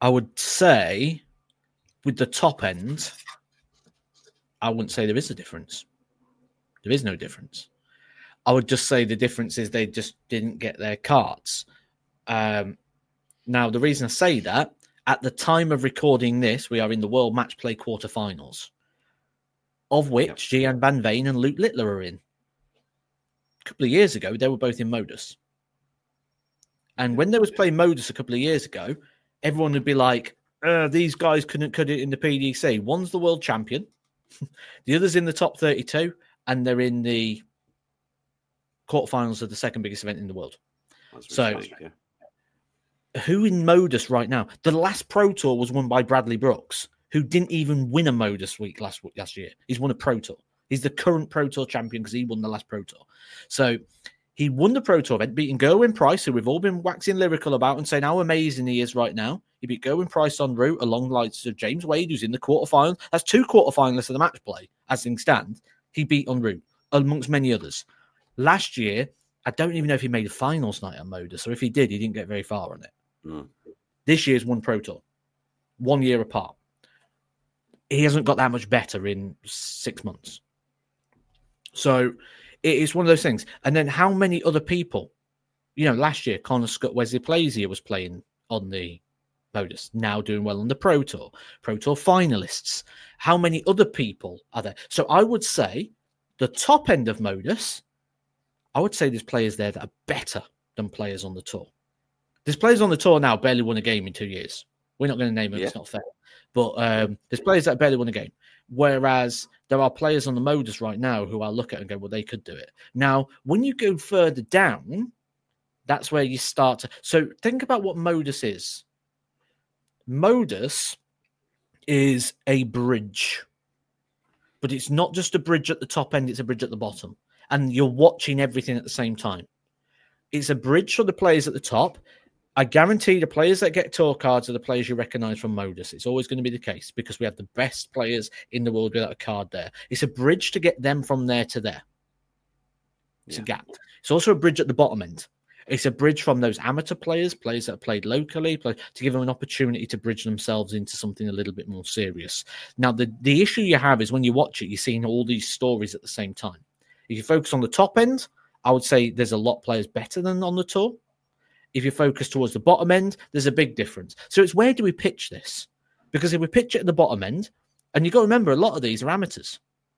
Speaker 1: I would say with the top end, I wouldn't say there is a difference. There is no difference. I would just say the difference is they just didn't get their cards. Um, now, the reason I say that, at the time of recording this, we are in the World Match Play quarterfinals, of which yep. Gian Van Veen and Luke Littler are in. A couple of years ago, they were both in Modus. And when they was playing Modus a couple of years ago, everyone would be like, uh, these guys couldn't cut it in the P D C. One's the world champion, the other's in the top thirty-two, and they're in the quarterfinals of the second biggest event in the world. That's so, funny, yeah. Who in Modus right now? The last Pro Tour was won by Bradley Brooks, who didn't even win a Modus week last last year. He's won a Pro Tour. He's the current Pro Tour champion because he won the last Pro Tour. So he won the Pro Tour event, beating Gerwin Price, who we've all been waxing lyrical about and saying how amazing he is right now. He beat Gerwin Price en route along the likes of James Wade, who's in the quarterfinals. That's two quarterfinalists of the match play, as things stand. He beat en route, amongst many others. Last year, I don't even know if he made a finals night on Modus, or if he did, he didn't get very far on it. Mm. This year's won Pro Tour, one year apart. He hasn't got that much better in six months. So it's one of those things. And then how many other people, you know, last year, Connor Scott Wesley Plazier was playing on the Modus, now doing well on the Pro Tour, Pro Tour finalists. How many other people are there? So I would say the top end of Modus, I would say there's players there that are better than players on the tour. There's players on the tour now barely won a game in two years. We're not going to name them. Yeah. It's not fair. But um, there's players that barely won a game. Whereas there are players on the Modus right now who I look at and go, well, they could do it. Now, when you go further down, that's where you start to... So think about what Modus is. Modus is a bridge. But it's not just a bridge at the top end, it's a bridge at the bottom. And you're watching everything at the same time. It's a bridge for the players at the top. I guarantee the players that get tour cards are the players you recognize from Modus. It's always going to be the case because we have the best players in the world without a card there. It's a bridge to get them from there to there. It's yeah. a gap. It's also a bridge at the bottom end. It's a bridge from those amateur players, players that have played locally, play, to give them an opportunity to bridge themselves into something a little bit more serious. Now, the, the issue you have is when you watch it, you're seeing all these stories at the same time. If you focus on the top end, I would say there's a lot of players better than on the tour. If you focus towards the bottom end, there's a big difference. So it's where do we pitch this? Because if we pitch it at the bottom end, and you've got to remember, a lot of these are amateurs.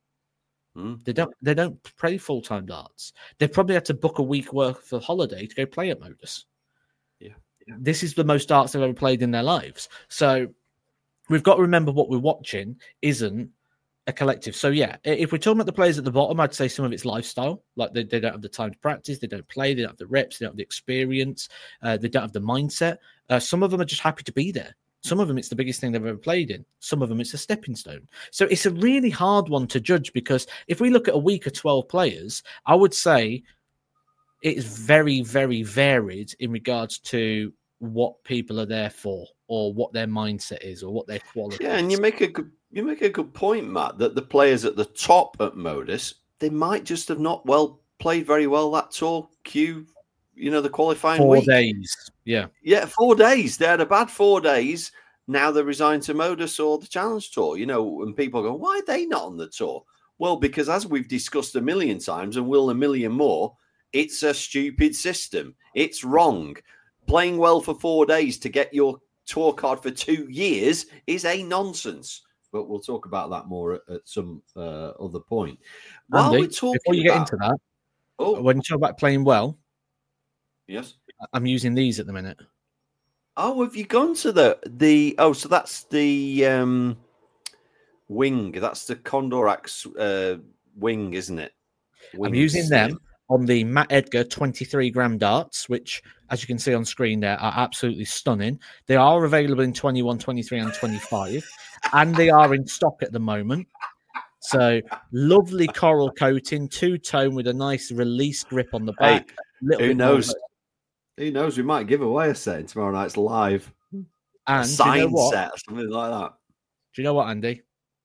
Speaker 1: Mm. They don't they don't play full-time darts. They probably had to book a week worth of holiday to go play at Modus.
Speaker 2: Yeah. yeah.
Speaker 1: This is the most darts they've ever played in their lives. So we've got to remember what we're watching isn't a collective. So yeah, if we're talking about the players at the bottom, I'd say some of it's lifestyle. Like they, they don't have the time to practice, they don't play, they don't have the reps, they don't have the experience, uh, they don't have the mindset. Uh, some of them are just happy to be there. Some of them, it's the biggest thing they've ever played in. Some of them, it's a stepping stone. So it's a really hard one to judge because if we look at a week of twelve players, I would say it's very, very varied in regards to what people are there for or what their mindset is or what their quality
Speaker 2: yeah,
Speaker 1: is.
Speaker 2: And you make a good You make a good point, Matt, that the players at the top at Modus, they might just have not well played very well that tour Q, you know, the qualifying
Speaker 1: four
Speaker 2: week.
Speaker 1: Four days. Yeah.
Speaker 2: Yeah, four days. They had a bad four days. Now they're resigned to Modus or the Challenge Tour, you know, and people go, why are they not on the tour? Well, because as we've discussed a million times and will a million more, it's a stupid system. It's wrong. Playing well for four days to get your tour card for two years is a nonsense. But we'll talk about that more at, at some uh, other point. While
Speaker 1: Andy,
Speaker 2: we're talking
Speaker 1: before you get
Speaker 2: about...
Speaker 1: into that,
Speaker 2: oh.
Speaker 1: when you talk about playing well,
Speaker 2: yes,
Speaker 1: I'm using these at the minute.
Speaker 2: Oh, have you gone to the the? Oh, so that's the um, wing. That's the Kondorax uh, wing, isn't it? Wing
Speaker 1: I'm using
Speaker 2: stem.
Speaker 1: them on the Matt Edgar twenty-three gram darts, which, as you can see on screen there, are absolutely stunning. They are available in twenty-one, twenty-three, and twenty-five, and they are in stock at the moment. So, lovely coral coating, two-tone with a nice release grip on the back.
Speaker 2: Hey, who knows? More. Who knows? We might give away a set in tomorrow night's live.
Speaker 1: And
Speaker 2: a sign
Speaker 1: you know
Speaker 2: set or something like that.
Speaker 1: Do you know what, Andy?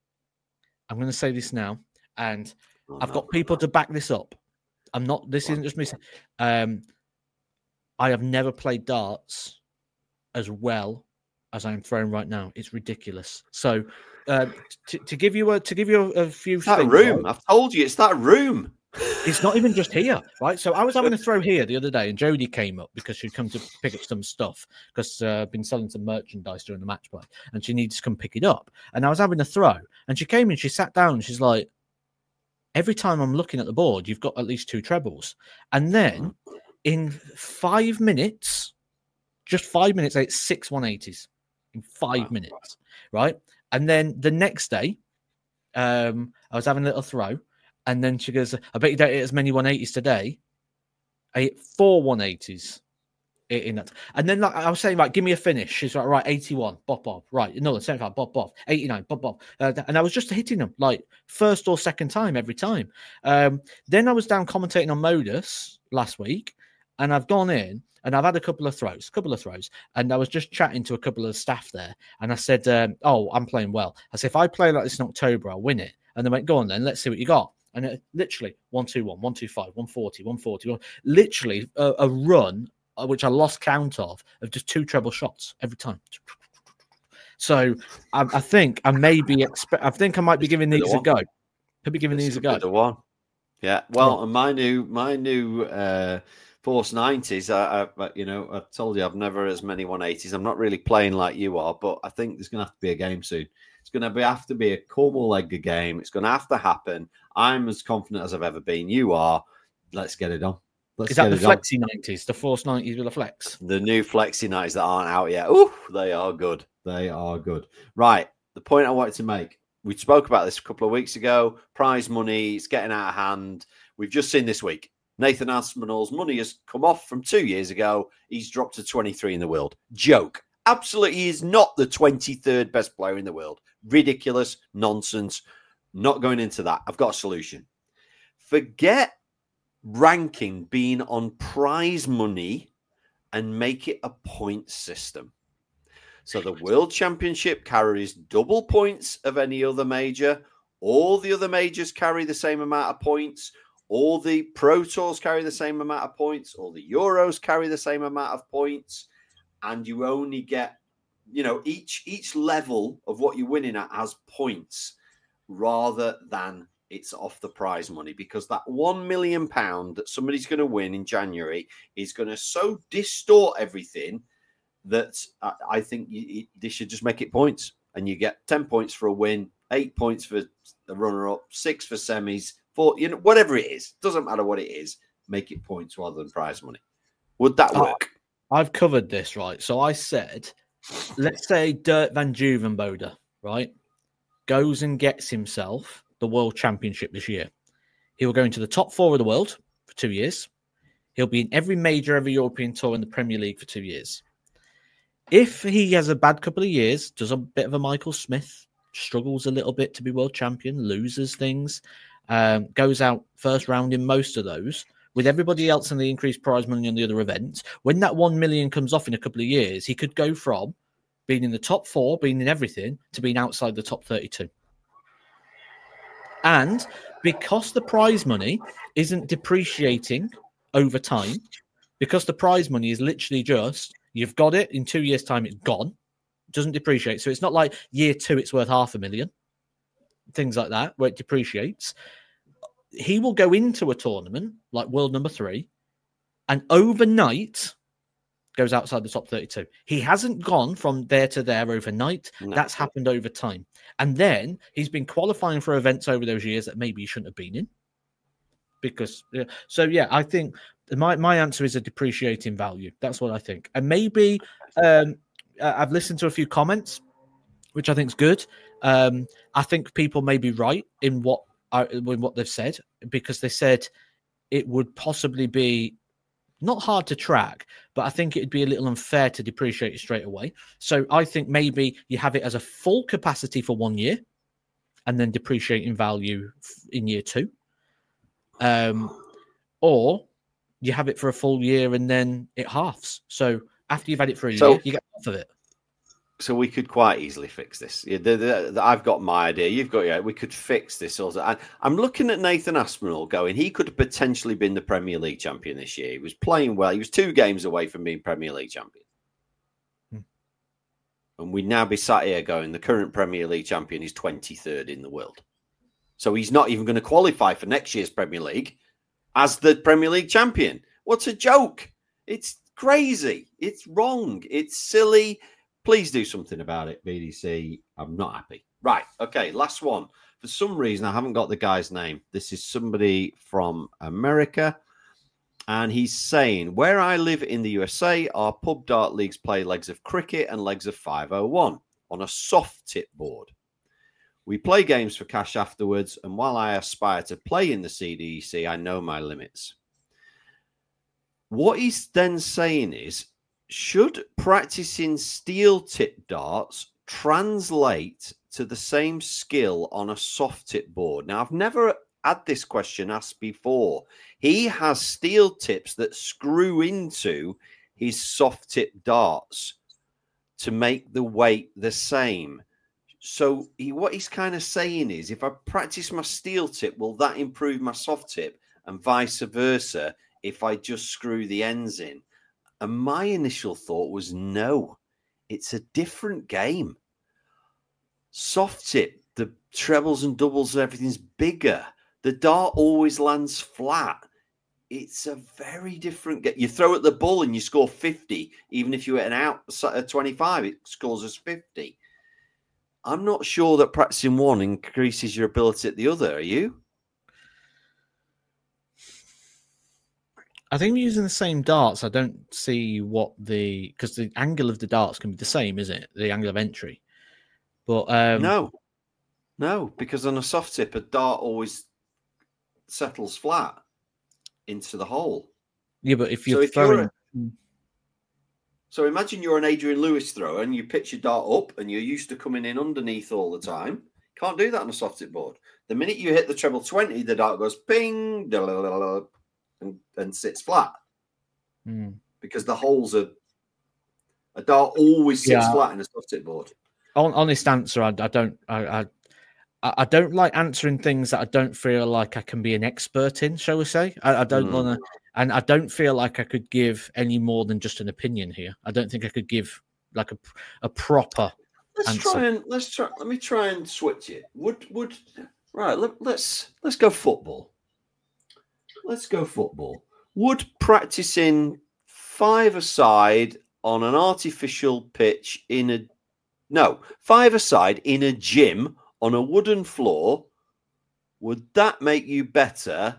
Speaker 1: I'm going to say this now, and oh, I've no, got people no. to back this up. I'm not, this isn't just me. Um, I have never played darts as well as I'm throwing right now. It's ridiculous. So, uh, to, to give you a to give you a, a few
Speaker 2: it's that
Speaker 1: things,
Speaker 2: room.
Speaker 1: right?
Speaker 2: I've told you, it's that room.
Speaker 1: It's not even just here, right? So I was having a throw here the other day, and Jodie came up because she'd come to pick up some stuff because uh, I've been selling some merchandise during the match play, and she needed to come pick it up. And I was having a throw, and she came in, she sat down, and she's like, every time I'm looking at the board, you've got at least two trebles. And then in five minutes, just five minutes, it's six one eighties in five wow. minutes, right? And then the next day, um, I was having a little throw. And then she goes, I bet you don't hit as many one eighties today. I hit four one eighties in that. And then like I was saying, like, give me a finish. She's like, right, eighty-one, bop, bop. Right, no, seventy-five, bop, bop. eighty-nine, bop, bop. Uh, and I was just hitting them, like, first or second time every time. Um, then I was down commentating on Modus last week, and I've gone in, and I've had a couple of throws, a couple of throws. And I was just chatting to a couple of staff there, and I said, um, oh, I'm playing well. I said, if I play like this in October, I'll win it. And they went, go on then, let's see what you got. And it, literally one two one, one two five, one forty, one forty, literally a, a run uh, which I lost count of of just two treble shots every time. So I, I think I may be expe- I think I might be giving these a go. Could be giving
Speaker 2: this
Speaker 1: these a go.
Speaker 2: The one, yeah. Well, yeah. my new my new uh, Force nineties. I, I you know I told you I've never as many one eighties. I'm not really playing like you are, but I think there's going to have to be a game soon. It's going to be, have to be a Cornwall Edgar game. It's going to have to happen. I'm as confident as I've ever been. You are. Let's get it on. Let's
Speaker 1: Is that
Speaker 2: get
Speaker 1: the
Speaker 2: it
Speaker 1: Flexi on. nineties, the Force nineties with a flex?
Speaker 2: The new Flexi nineties that aren't out yet. Ooh, they are good. They are good. Right. The point I wanted to make. We spoke about this a couple of weeks ago. Prize money. It's getting out of hand. We've just seen this week. Nathan Aspinall's money has come off from two years ago. He's dropped to twenty-three in the world. Joke. Absolutely, he is not the twenty-third best player in the world. Ridiculous, nonsense. Not going into that. I've got a solution. Forget ranking being on prize money and make it a point system. So the World Championship carries double points of any other major. All the other majors carry the same amount of points. All the Pro Tours carry the same amount of points. All the Euros carry the same amount of points. And you only get, you know, each each level of what you're winning at has points rather than it's off the prize money, because that one million pound that somebody's going to win in January is going to so distort everything that I, I think you, you, they should just make it points, and you get ten points for a win, eight points for the runner-up, six for semis, four, you know, whatever it is. Doesn't matter what it is. Make it points rather than prize money. Would that work?
Speaker 1: Oh, I've covered this, right? So I said, let's say Dirk van Duvenbode, right, goes and gets himself the World Championship this year. He will go into the top four of the world for two years. He'll be in every major, every European tour in the Premier League for two years. If he has a bad couple of years, does a bit of a Michael Smith, struggles a little bit to be world champion, loses things, um, goes out first round in most of those, with everybody else and the increased prize money on the other events, when that one million comes off in a couple of years, he could go from being in the top four, being in everything, to being outside the top thirty-two. And because the prize money isn't depreciating over time, because the prize money is literally just, you've got it, in two years' time, it's gone. It doesn't depreciate. So it's not like year two, it's worth half a million. Things like that, where it depreciates. He will go into a tournament like world number three and overnight goes outside the top thirty-two. He hasn't gone from there to there overnight. No. That's happened over time. And then he's been qualifying for events over those years that maybe he shouldn't have been in. Because, yeah. So, yeah, I think my, my answer is a depreciating value. That's what I think. And maybe um, I've listened to a few comments, which I think is good. Um, I think people may be right in what I, in what they've said, because they said it would possibly be not hard to track, but I think it'd be a little unfair to depreciate it straight away. So I think maybe you have it as a full capacity for one year and then depreciate in value in year two. Um, or you have it for a full year and then it halves. So after you've had it for a so, year, you get half of it.
Speaker 2: So we could quite easily fix this. Yeah, the, the, the, I've got my idea. You've got yeah. We could fix this. Also, I, I'm looking at Nathan Aspinall going. He could have potentially been the Premier League champion this year. He was playing well. He was two games away from being Premier League champion. Hmm. and we'd now be sat here going, the current Premier League champion is twenty-third in the world. So he's not even going to qualify for next year's Premier League as the Premier League champion. What's a joke? It's crazy. It's wrong. It's silly. Please do something about it, B D C. I'm not happy. Right. Okay. Last one. For some reason, I haven't got the guy's name. This is somebody from America. And he's saying, where I live in the U S A, our pub dart leagues play legs of cricket and legs of five oh one on a soft tip board. We play games for cash afterwards, and while I aspire to play in the C D E C, I know my limits. What he's then saying is, should practicing steel tip darts translate to the same skill on a soft tip board? Now, I've never had this question asked before. He has steel tips that screw into his soft tip darts to make the weight the same. So he, what he's kind of saying is, if I practice my steel tip, will that improve my soft tip, and vice versa if I just screw the ends in? And my initial thought was, no, it's a different game. Soft tip, the trebles and doubles, everything's bigger. The dart always lands flat. It's a very different game. You throw at the ball and you score fifty, even if you hit an out at twenty-five, it scores as fifty. I'm not sure that practicing one increases your ability at the other. Are you?
Speaker 1: I think using the same darts, I don't see what the... Because the angle of the darts can be the same, isn't it? The angle of entry. But um,
Speaker 2: No. No, because on a soft tip, a dart always settles flat into the hole.
Speaker 1: Yeah, but if you're
Speaker 2: so if
Speaker 1: throwing...
Speaker 2: You're a, so imagine you're an Adrian Lewis thrower and you pitch your dart up and you're used to coming in underneath all the time. Can't do that on a soft tip board. The minute you hit the treble twenty, the dart goes ping, and, and sits flat.
Speaker 1: Mm.
Speaker 2: Because the holes are... A dart always sits
Speaker 1: yeah.
Speaker 2: flat in a soft tip board.
Speaker 1: Honest answer, I, I don't... I, I... I don't like answering things that I don't feel like I can be an expert in, shall we say. I, I don't mm. want to, and I don't feel like I could give any more than just an opinion here. I don't think I could give like a, a proper
Speaker 2: let's
Speaker 1: answer.
Speaker 2: Try and, let's try. Let me try and switch it. Would would right? Let, let's let's go football. Let's go football. Would practicing five-a-side on an artificial pitch in a no five-a-side in a gym on a wooden floor, would that make you better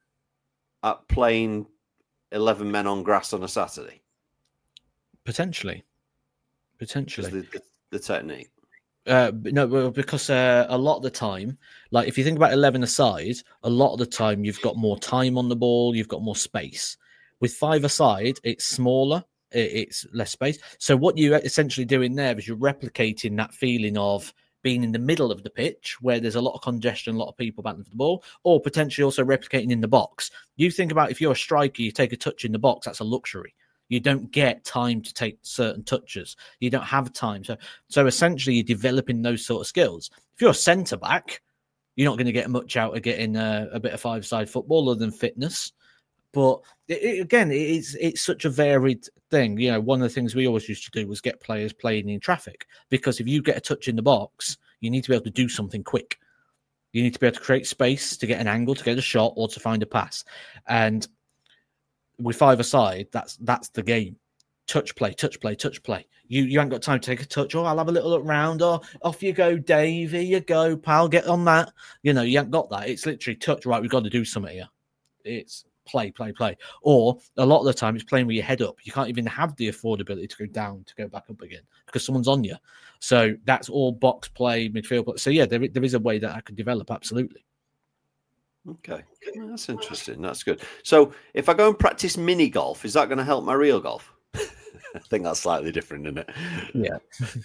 Speaker 2: at playing eleven men on grass on a Saturday?
Speaker 1: Potentially. Potentially.
Speaker 2: The, the, the technique.
Speaker 1: Uh, no, because uh, a lot of the time, like if you think about eleven aside, a lot of the time you've got more time on the ball, you've got more space. With five aside, it's smaller, it's less space. So what you're essentially doing there is you're replicating that feeling of being in the middle of the pitch where there's a lot of congestion, a lot of people battling for the ball, or potentially also replicating in the box. You think about if you're a striker, you take a touch in the box, that's a luxury. You don't get time to take certain touches. You don't have time. So, so essentially you're developing those sort of skills. If you're a centre-back, you're not going to get much out of getting a, a bit of five-side football other than fitness. But it, it, again, it's it's such a varied thing. You know, one of the things we always used to do was get players playing in traffic, because if you get a touch in the box, you need to be able to do something quick. You need to be able to create space to get an angle, to get a shot, or to find a pass. And with five-a-side, that's that's the game. Touch play, touch play, touch play. You you ain't got time to take a touch. Oh, I'll have a little look round. Or off you go, Dave. Here you go, pal. Get on that. You know, you ain't got that. It's literally touch. Right, we've got to do something here. It's play, play, play. Or a lot of the time it's playing with your head up. You can't even have the affordability to go down, to go back up again, because someone's on you. So that's all box play, midfield play. So yeah, there, there is a way that I could develop, absolutely.
Speaker 2: Okay, that's interesting. That's good. So if I go and practice mini golf, is that going to help my real golf? I think that's slightly different, isn't it?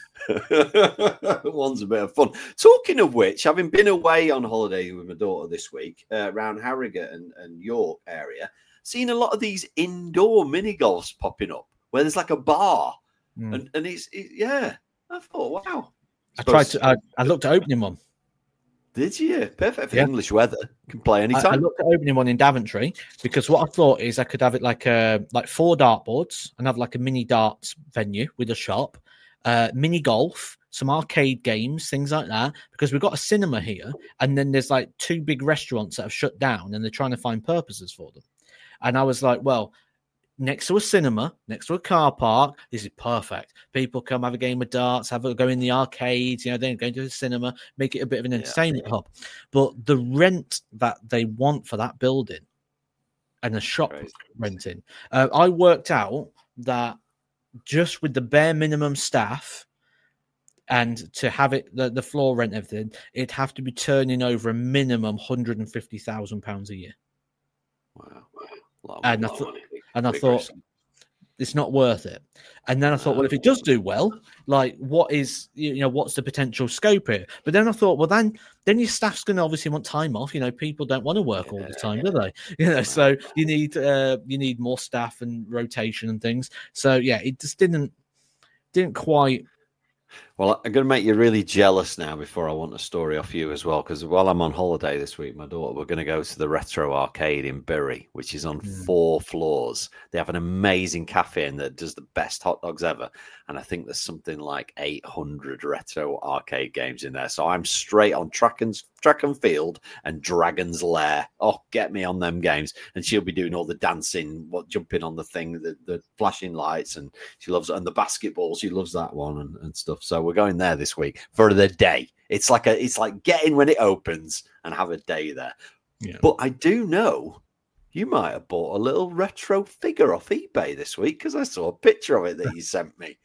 Speaker 1: Yeah.
Speaker 2: One's a bit of fun. Talking of which, having been away on holiday with my daughter this week, uh, around Harrogate and, and York area, seen a lot of these indoor mini golfs popping up where there's like a bar. Mm. And, and it's, it, yeah, I thought, wow.
Speaker 1: I tried to, I, I looked at opening one.
Speaker 2: Did you? Perfect for yeah. English weather. Can play anytime.
Speaker 1: I, I looked at opening one in Daventry because what I thought is I could have it like a like four dartboards and have like a mini darts venue with a shop, uh, mini golf, some arcade games, things like that, because we've got a cinema here, and then there's like two big restaurants that have shut down, and they're trying to find purposes for them. And I was like, well, next to a cinema, next to a car park, this is perfect. People come have a game of darts, have a go in the arcades, you know, then go to the cinema, make it a bit of an entertainment yeah. hub. But the rent that they want for that building and the shop Crazy. renting, uh, I worked out that just with the bare minimum staff and to have it, the, the floor rent, everything, it'd have to be turning over a minimum one hundred fifty thousand pounds a year.
Speaker 2: Wow.
Speaker 1: And I, th- and I thought, it's not worth it. And then I thought, well, if it does do well, like what is, you know, what's the potential scope here? But then I thought, well, then then your staff's going to obviously want time off. You know, people don't want to work all the time, do they? You know, so you need uh, you need more staff and rotation and things. So yeah, it just didn't didn't quite.
Speaker 2: Well, I'm going to make you really jealous now before I want a story off you as well, because while I'm on holiday this week, my daughter, we're going to go to the Retro Arcade in Bury, which is on mm. four floors. They have an amazing cafe in that does the best hot dogs ever. And I think there's something like eight hundred retro arcade games in there. So I'm straight on track and, track and field and Dragon's Lair. Oh, get me on them games. And she'll be doing all the dancing, what jumping on the thing, the, the flashing lights. And she loves it. And the basketball, she loves that one and, and stuff. So we're going there this week for the day. It's like a, it's like get in when it opens and have a day there. Yeah. But I do know you might have bought a little retro figure off eBay this week because I saw a picture of it that you sent me.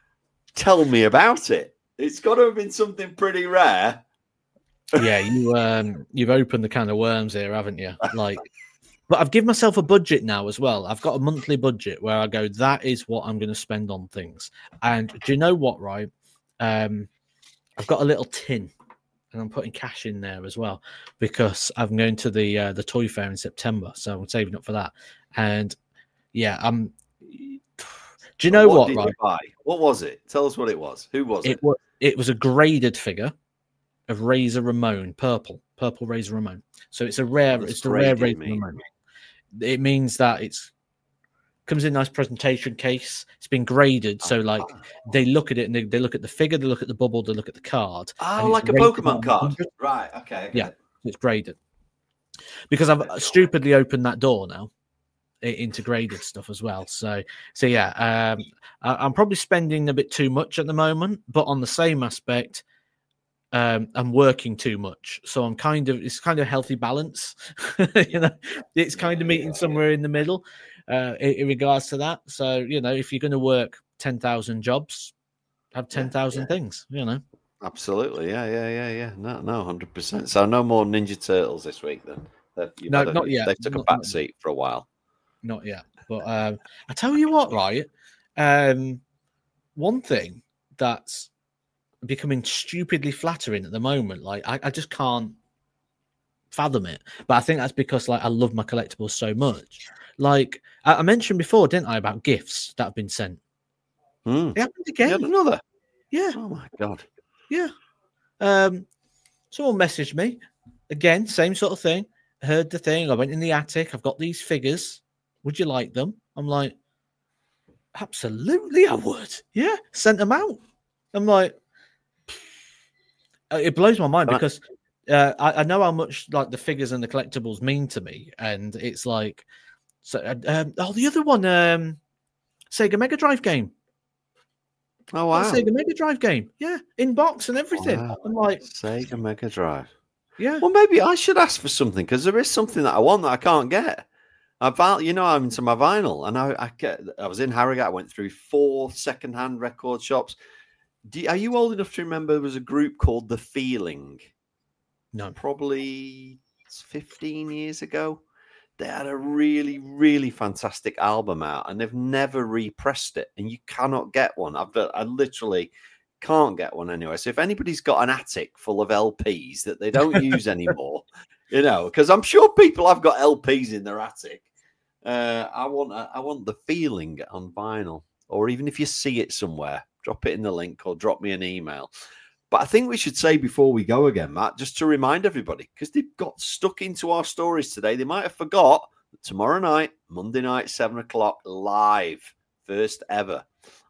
Speaker 2: Tell me about it. It's got to have been something pretty rare.
Speaker 1: Yeah, you um, you've opened the can of worms here, haven't you? Like, but I've given myself a budget now as well. I've got a monthly budget where I go, that is what I'm going to spend on things. And do you know what? Right, um, I've got a little tin. And I'm putting cash in there as well because I'm going to the uh, the toy fair in September, so I'm saving up for that. And yeah, I'm. Do you know
Speaker 2: what?
Speaker 1: what
Speaker 2: Did
Speaker 1: right?
Speaker 2: you buy? What was it? Tell us what it was. Who was it?
Speaker 1: It was it was a graded figure of Razor Ramon, purple, purple Razor Ramon. So it's a rare. It's the rare Razor Ramon. It means that it's comes in a nice presentation case. It's been graded, so like they look at it and they, they look at the figure, they look at the bubble, they look at the card.
Speaker 2: Oh, like a Pokemon card, right? Okay,
Speaker 1: yeah, it. it's graded. Because I've stupidly opened that door now into graded stuff as well. So, so yeah, um, I, I'm probably spending a bit too much at the moment, but on the same aspect, um, I'm working too much. So I'm kind of it's kind of a healthy balance. You know, it's kind of meeting somewhere in the middle. Uh, in, in regards to that, so you know, if you're going to work ten thousand jobs, have ten thousand yeah, yeah. things. You know,
Speaker 2: absolutely, yeah, yeah, yeah, yeah. No, no, one hundred percent. So no more Ninja Turtles this week, then.
Speaker 1: No, not yet.
Speaker 2: They took
Speaker 1: not,
Speaker 2: a back seat for a while.
Speaker 1: Not yet, but um, I tell you what, right? Um, one thing that's becoming stupidly flattering at the moment, like I, I just can't fathom it. But I think that's because like I love my collectibles so much. Like I mentioned before, didn't I, about gifts that have been sent?
Speaker 2: Mm.
Speaker 1: It happened again.
Speaker 2: You had another.
Speaker 1: Yeah.
Speaker 2: Oh my god.
Speaker 1: Yeah. Um, someone messaged me again, same sort of thing. Heard the thing. I went in the attic. I've got these figures. Would you like them? I'm like, absolutely, I would. Yeah. Sent them out. I'm like, it blows my mind because uh, I, I know how much like the figures and the collectibles mean to me, and it's like. So, um, oh, the other one, um, Sega Mega Drive game.
Speaker 2: Oh wow,
Speaker 1: Sega Mega Drive game, yeah, in box and everything. Wow. I'm like
Speaker 2: Sega Mega Drive.
Speaker 1: Yeah.
Speaker 2: Well, maybe I should ask for something because there is something that I want that I can't get. I, you know, I'm into my vinyl, and I, I get. I was in Harrogate. I went through four secondhand record shops. Do, are you old enough to remember there was a group called The Feeling?
Speaker 1: No,
Speaker 2: probably fifteen years ago. They had a really, really fantastic album out, and they've never repressed it, and you cannot get one. I've, I literally can't get one anyway. So if anybody's got an attic full of L Ps that they don't use anymore, you know, because I'm sure people have got L Ps in their attic. Uh, I want, I want The Feeling on vinyl, or even if you see it somewhere, drop it in the link or drop me an email. But I think we should say before we go again, Matt, just to remind everybody, because they've got stuck into our stories today, they might have forgot that tomorrow night, Monday night, seven o'clock, live, first ever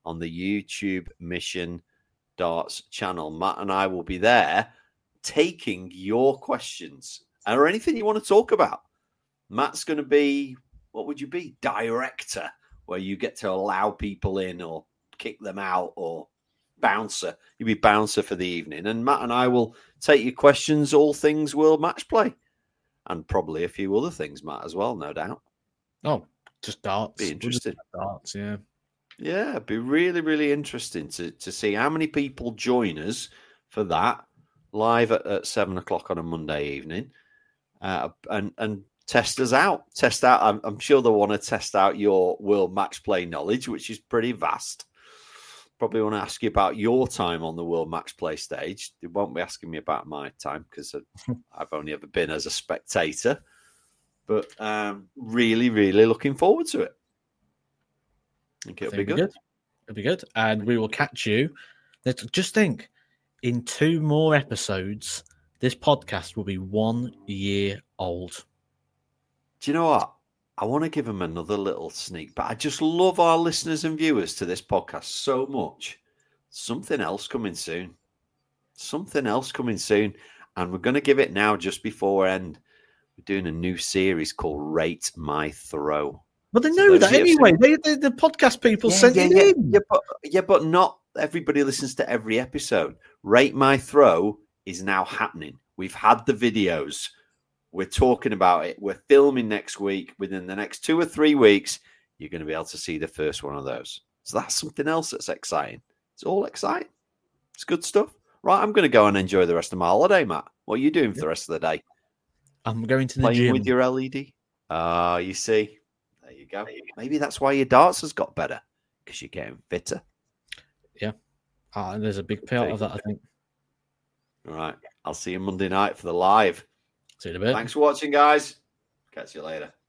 Speaker 2: on the YouTube Mission Darts channel. Matt and I will be there taking your questions or anything you want to talk about. Matt's going to be, what would you be? Director, where you get to allow people in or kick them out, or bouncer. You'll be bouncer for the evening. And Matt and I will take your questions, all things World Match Play. And probably a few other things, Matt, as well, no doubt.
Speaker 1: Oh, just darts.
Speaker 2: Be interesting.
Speaker 1: Darts, yeah.
Speaker 2: Yeah, it'd be really, really interesting to, to see how many people join us for that live at, at seven o'clock on a Monday evening, uh, and and test us out. Test out. I'm, I'm sure they'll want to test out your World Match Play knowledge, which is pretty vast. Probably want to ask you about your time on the World Match Play stage. They won't be asking me about my time because I've only ever been as a spectator. But um, really, really looking forward to it. I think it'll I think be, good. be good.
Speaker 1: It'll be good. And we will catch you. Let's just think, in two more episodes, this podcast will be one year old.
Speaker 2: Do you know what? I want to give them another little sneak, but I just love our listeners and viewers to this podcast so much. Something else coming soon. Something else coming soon. And we're going to give it now just before end. We're doing a new series called Rate My Throw.
Speaker 1: Well, they know so that anyway. They, they, the podcast people yeah, sent
Speaker 2: yeah,
Speaker 1: it
Speaker 2: yeah,
Speaker 1: in.
Speaker 2: Yeah but, yeah, but not everybody listens to every episode. Rate My Throw is now happening. We've had the videos. We're talking about it. We're filming next week. Within the next two or three weeks, you're going to be able to see the first one of those. So that's something else that's exciting. It's all exciting. It's good stuff. Right, I'm going to go and enjoy the rest of my holiday, Matt. What are you doing for the rest of the day?
Speaker 1: I'm going to the
Speaker 2: Playing
Speaker 1: gym.
Speaker 2: with your L E D? Ah, uh, you see. There you go. Maybe that's why your darts has got better, because you're getting fitter.
Speaker 1: Yeah. Uh, there's a big part of that, I think.
Speaker 2: All right. I'll see you Monday night for the live.
Speaker 1: See you in a bit.
Speaker 2: Thanks for watching, guys. Catch you later.